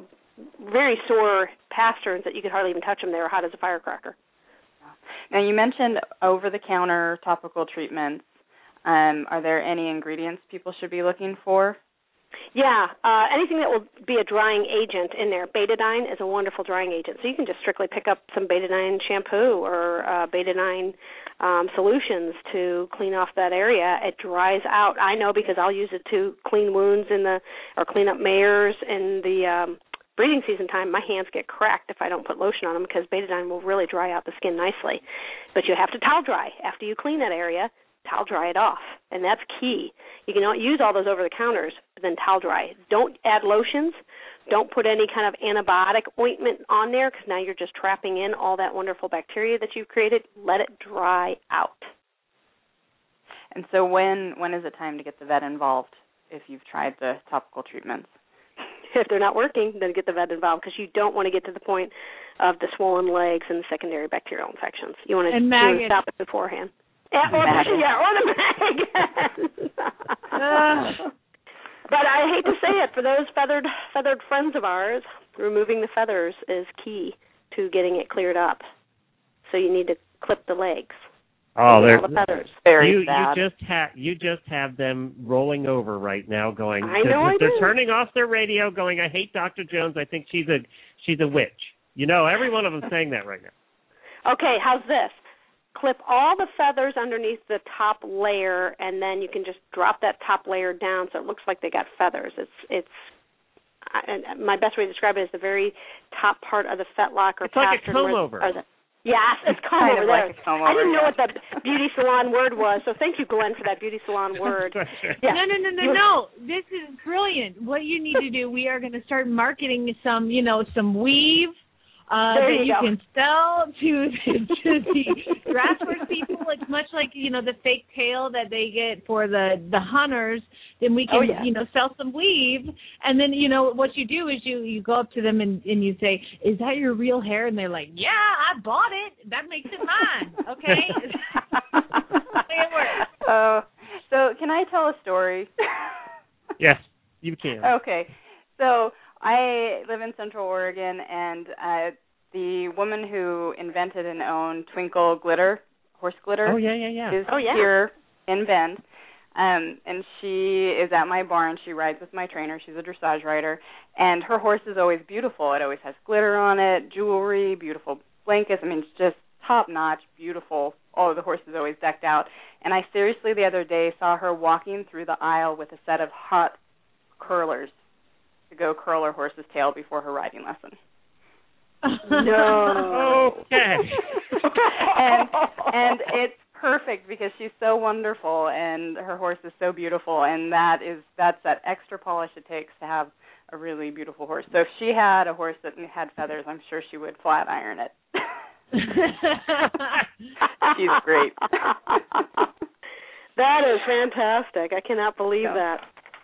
very sore pasterns that you could hardly even touch them. They were hot as a firecracker. Now, you mentioned over-the-counter topical treatments. Um, are there any ingredients people should be looking for? Yeah, uh, anything that will be a drying agent in there. Betadine is a wonderful drying agent. So you can just strictly pick up some betadine shampoo or uh, betadine um, solutions to clean off that area. It dries out. I know because I'll use it to clean wounds in the or clean up mayors in the um, breeding season time. My hands get cracked if I don't put lotion on them because betadine will really dry out the skin nicely. But you have to towel dry after you clean that area. Towel dry it off, and that's key. You can use all those over-the-counters, but then towel dry. Don't add lotions. Don't put any kind of antibiotic ointment on there because now you're just trapping in all that wonderful bacteria that you've created. Let it dry out. And so when when is it time to get the vet involved if you've tried the topical treatments? If they're not working, then get the vet involved because you don't want to get to the point of the swollen legs and secondary bacterial infections. You want to, you want to stop it beforehand. Yeah, or, the, yeah, or the maggots. uh. But I hate to say it, for those feathered feathered friends of ours, removing the feathers is key to getting it cleared up. So you need to clip the legs. Oh, they're the feathers. Very you, sad. You just have you just have them rolling over right now, going. I know they're, I they're do. turning off their radio, going. I hate Doctor Jones. I think she's a she's a witch. You know, every one of them saying that right now. Okay, how's this? Clip all the feathers underneath the top layer, and then you can just drop that top layer down so it looks like they got feathers. It's it's. I, my best way to describe it is the very top part of the fetlock or it's like a pastern comb where, over. Or the, yes, it's comb kind over of there. like a comb I didn't over, know yeah. what the beauty salon word was, so thank you, Glenn, for that beauty salon word. Yeah. No, no, no, no, no. This is brilliant. What you need to do, we are going to start marketing some, you know, some weave. Uh, there that you, you go. can sell to, to the grasswork people. It's much like, you know, the fake tail that they get for the, the hunters. Then we can, oh, yeah. you know, sell some weave. And then, you know, what you do is you, you go up to them and, and you say, is that your real hair? And they're like, yeah, I bought it. That makes it mine. Okay? It works. Uh, so can I tell a story? Yes, you can. Okay. So I live in Central Oregon, and uh, the woman who invented and owned Twinkle Glitter, horse glitter, oh, yeah, yeah, yeah. is oh, yeah. here in Bend. Um, and she is at my barn. She rides with my trainer. She's a dressage rider. And her horse is always beautiful. It always has glitter on it, jewelry, beautiful blankets. I mean, it's just top-notch, beautiful. Oh, the horse is always decked out. And I seriously the other day saw her walking through the aisle with a set of hot curlers to go curl her horse's tail before her riding lesson. No. Okay. and and it's perfect because she's so wonderful and her horse is so beautiful, and that is that's that extra polish it takes to have a really beautiful horse. So if she had a horse that had feathers, I'm sure she would flat iron it. She's great. That is fantastic. I cannot believe so. that.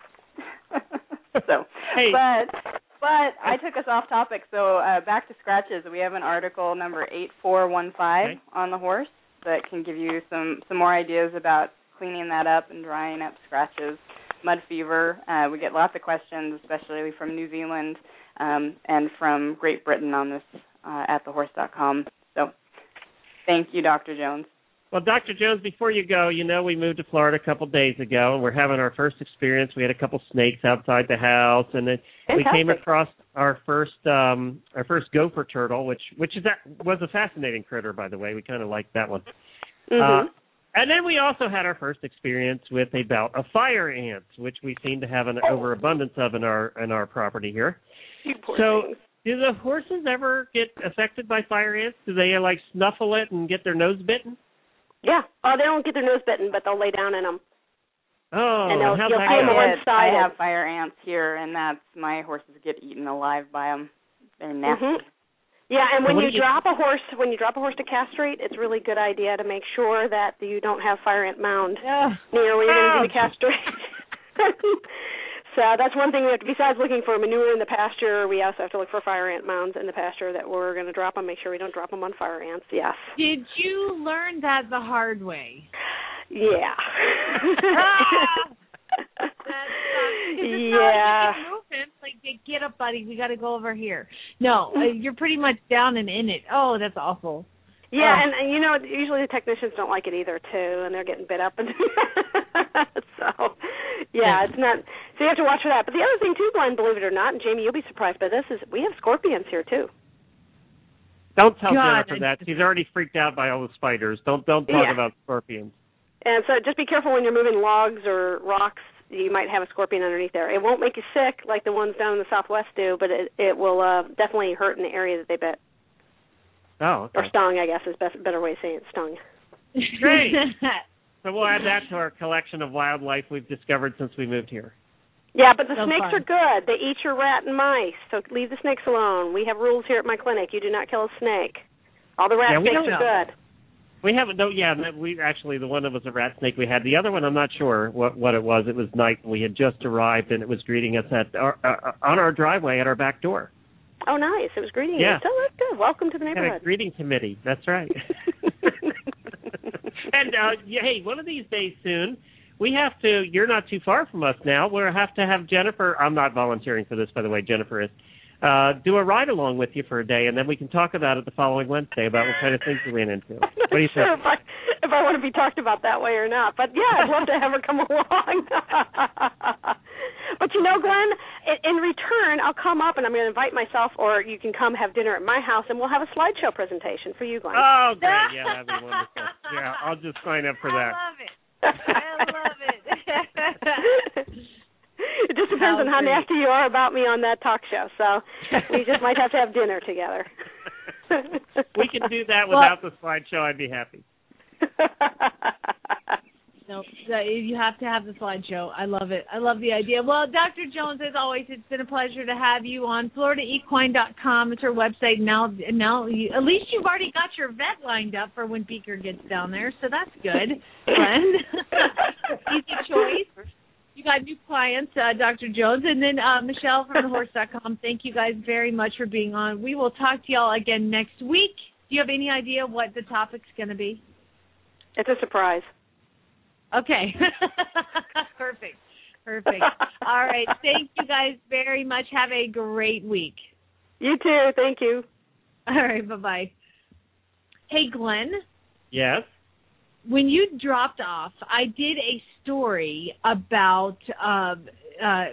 So, hey. but but I took us off topic. So uh, back to scratches. We have an article number eight four one five okay. on the horse that can give you some, some more ideas about cleaning that up and drying up scratches. Mud fever. Uh, we get lots of questions, especially from New Zealand um, and from Great Britain on this uh, at the horse dot com. So thank you, Doctor Jones. Well, Doctor Jones, before you go, you know we moved to Florida a couple days ago, and we're having our first experience. We had a couple snakes outside the house, and then we came across our first um, our first gopher turtle, which which is that was a fascinating critter, by the way. We kind of liked that one. Mm-hmm. Uh, and then we also had our first experience with a bout of fire ants, which we seem to have an overabundance of in our in our property here. You poor So. things. Do the horses ever get affected by fire ants? Do they, like, snuffle it and get their nose bitten? Yeah. Oh, they don't get their nose bitten, but they'll lay down in them. Oh, and they'll, how's you'll that see them go? one-sided. I have fire ants here, and that's my horses get eaten alive by them. They're nasty. Mm-hmm. Yeah, and So when what you, do you drop a horse, when you drop a horse to castrate, it's a really good idea to make sure that you don't have fire ant mound Yeah. near where you're going to do the Ouch. castration. So that's one thing we have to, besides looking for manure in the pasture, we also have to look for fire ant mounds in the pasture that we're going to drop them, make sure we don't drop them on fire ants, yes. Did you learn that the hard way? Yeah. That's uh, yeah. Movement, like, get up, buddy. We got to go over here. No, uh, you're pretty much down and in it. Oh, that's awful. Yeah, Oh. and, and you know, usually the technicians don't like it either too, and they're getting bit up. And so, yeah, it's not. So you have to watch for that. But the other thing too, Glenn, believe it or not, and Jamie, you'll be surprised by this, is we have scorpions here too. Don't tell God, Jennifer that. She's already freaked out by all the spiders. Don't don't talk Yeah. about scorpions. And so just be careful when you're moving logs or rocks. You might have a scorpion underneath there. It won't make you sick like the ones down in the Southwest do, but it it will uh, definitely hurt in the area that they bit. Oh, okay. Or stung, I guess, is a better way of saying it, stung. Great. So we'll add that to our collection of wildlife we've discovered since we moved here. Yeah, but the So snakes fun. are good. They eat your rat and mice, so leave the snakes alone. We have rules here at my clinic. You do not kill a snake. All the rat Yeah, we snakes don't are know. good. We haven't. No, yeah, that- we actually the one that was a rat snake we had. The other one, I'm not sure what what it was. It was night, and we had just arrived, and it was greeting us at our, uh, on our driveway at our back door. Oh, nice. It was greeting Yeah. you. So that's good. Welcome to the Had a neighborhood. greeting committee. That's right. And uh, yeah, hey, one of these days soon, we have to. You're not too far from us now. We'll have to have Jennifer. I'm not volunteering for this, by the way. Jennifer is. Uh, do a ride along with you for a day, and then we can talk about it the following Wednesday about what kind of things we ran into. What do you sure think? if I, if I want to be talked about that way or not. But, yeah, I'd love to have her come along. But, you know, Glenn, in, in return, I'll come up and I'm going to invite myself, or you can come have dinner at my house, and we'll have a slideshow presentation for you, Glenn. Oh, great. Yeah, that'd be wonderful. Yeah, I'll just sign up for that. I love it. I love it. It just depends on how great. nasty you are about me on that talk show. So we just might have to have dinner together. We can do that Well- without the slideshow. I'd be happy. No, you have to have the slideshow. I love it. I love the idea. Well, Doctor Jones, as always, it's been a pleasure to have you on Florida Equine dot com. It's her website. Now, now, you, at least you've already got your vet lined up for when Beaker gets down there, so that's good. Glenn, easy choice. You got new clients, uh, Doctor Jones, and then uh, Michelle from the horse dot com. Thank you guys very much for being on. We will talk to y'all again next week. Do you have any idea what the topic's going to be? It's a surprise. Okay. Perfect. Perfect. All right. Thank you guys very much. Have a great week. You too. Thank you. All right. Bye-bye. Hey, Glenn, Yes? when you dropped off, I did a story about uh, uh,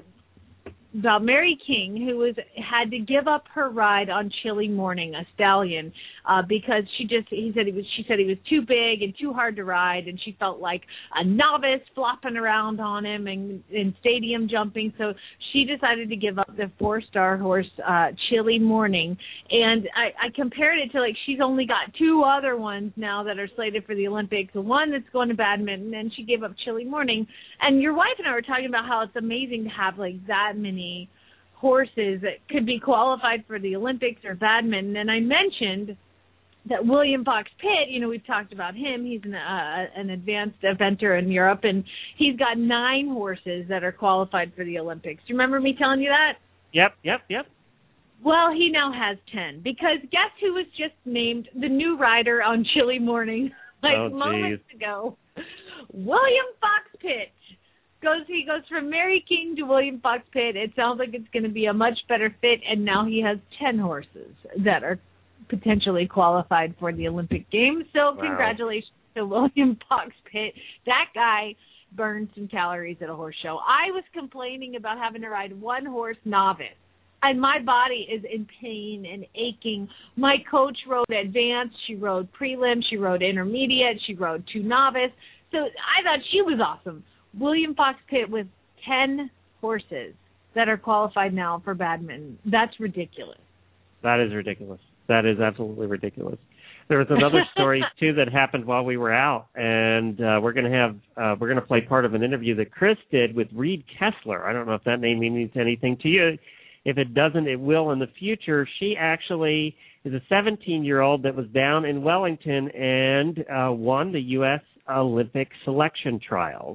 about Mary King, who was had to give up her ride on Chilly Morning, a stallion, uh, because she just he said he was she said he was too big and too hard to ride, and she felt like a novice flopping around on him and, and stadium jumping. So she decided to give up the four-star horse, uh, Chilly Morning, and I, I compared it to like she's only got two other ones now that are slated for the Olympics. The one that's going to badminton, and she gave up Chilly Morning. And your wife and I were talking about how it's amazing to have like that many horses that could be qualified for the Olympics or badminton. And I mentioned that William Fox Pitt, you know, we've talked about him. He's an, uh, an advanced eventer in Europe, and he's got nine horses that are qualified for the Olympics. Do you remember me telling you that? Yep, yep, yep. Well, he now has ten, because guess who was just named the new rider on Chilly Morning like Oh, moments ago? William Fox Pitt. Goes he goes from Mary King to William Fox Pitt. It sounds like it's going to be a much better fit, and now he has ten horses that are potentially qualified for the Olympic Games. So Wow. congratulations to William Fox Pitt. That guy burned some calories at a horse show. I was complaining about having to ride one horse novice, and my body is in pain and aching. My coach rode advanced, she rode prelim, she rode intermediate, she rode two novice. So I thought she was awesome. William Fox Pitt with ten horses that are qualified now for badminton. That's ridiculous. That is ridiculous. That is absolutely ridiculous. There was another story too that happened while we were out, and uh, we're going to have uh, we're going to play part of an interview that Chris did with Reed Kessler. I don't know if that name means anything to you. If it doesn't, it will in the future. She actually is a seventeen-year-old that was down in Wellington and uh, won the U S Olympic selection trials.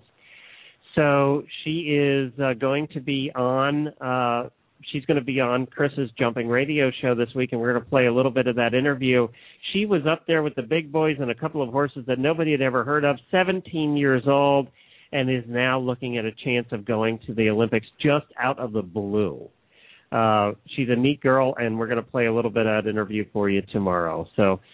So she is uh, going to be on. Uh, she's going to be on Chris's Jumping Radio show this week, and we're going to play a little bit of that interview. She was up there with the big boys and a couple of horses that nobody had ever heard of. seventeen years old, and is now looking at a chance of going to the Olympics just out of the blue. Uh, she's a neat girl, and we're going to play a little bit of that interview for you tomorrow. So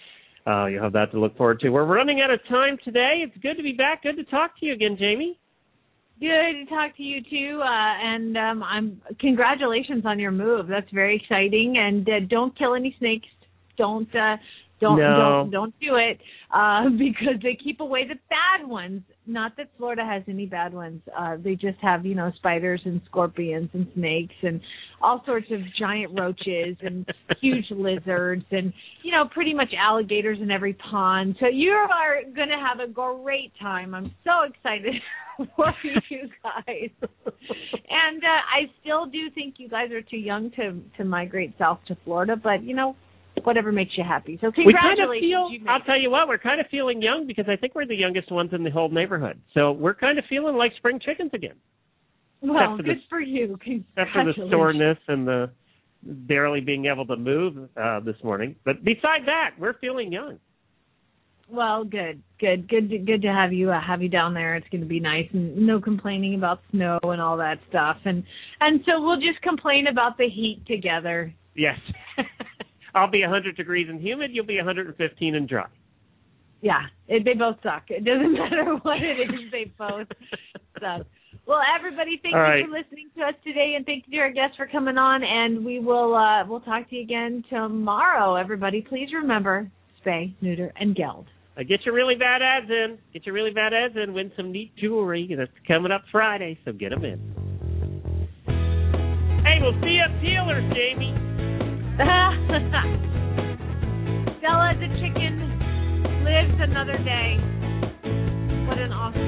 uh, you'll have that to look forward to. We're running out of time today. It's good to be back. Good to talk to you again, Jamie. Good to talk to you too, uh, and um, I'm congratulations on your move. That's very exciting. And uh, don't kill any snakes. Don't uh, don't no. don't don't do it uh, because they keep away the bad ones. Not that Florida has any bad ones. Uh, they just have, you know, spiders and scorpions and snakes and all sorts of giant roaches and huge lizards and, you know, pretty much alligators in every pond. So you are going to have a great time. I'm so excited for you guys. And uh, I still do think you guys are too young to, to migrate south to Florida, but, you know, whatever makes you happy. So congratulations. We kind of feel, you I'll tell you what, we're kind of feeling young because I think we're the youngest ones in the whole neighborhood. So we're kind of feeling like spring chickens again. Well, for good the, for you. Except for the soreness and the barely being able to move uh, this morning. But beside that, we're feeling young. Well, good, good, good, to, good to have you uh, have you down there. It's going to be nice, and no complaining about snow and all that stuff. And and so we'll just complain about the heat together. Yes. I'll be one hundred degrees and humid. You'll be one hundred fifteen and dry. Yeah, it, they both suck. It doesn't matter what it is. They both suck. Well, everybody, thank All you right. for listening to us today, and thank you to our guests for coming on. And we will uh, we'll talk to you again tomorrow. Everybody, please remember, spay, neuter, and geld. Uh, get your really bad ads in. Get your really bad ads in. Win some neat jewelry. That's coming up Friday, so get them in. Hey, we'll see you at Peelers, Jamie. Stella the chicken lives another day. What an awesome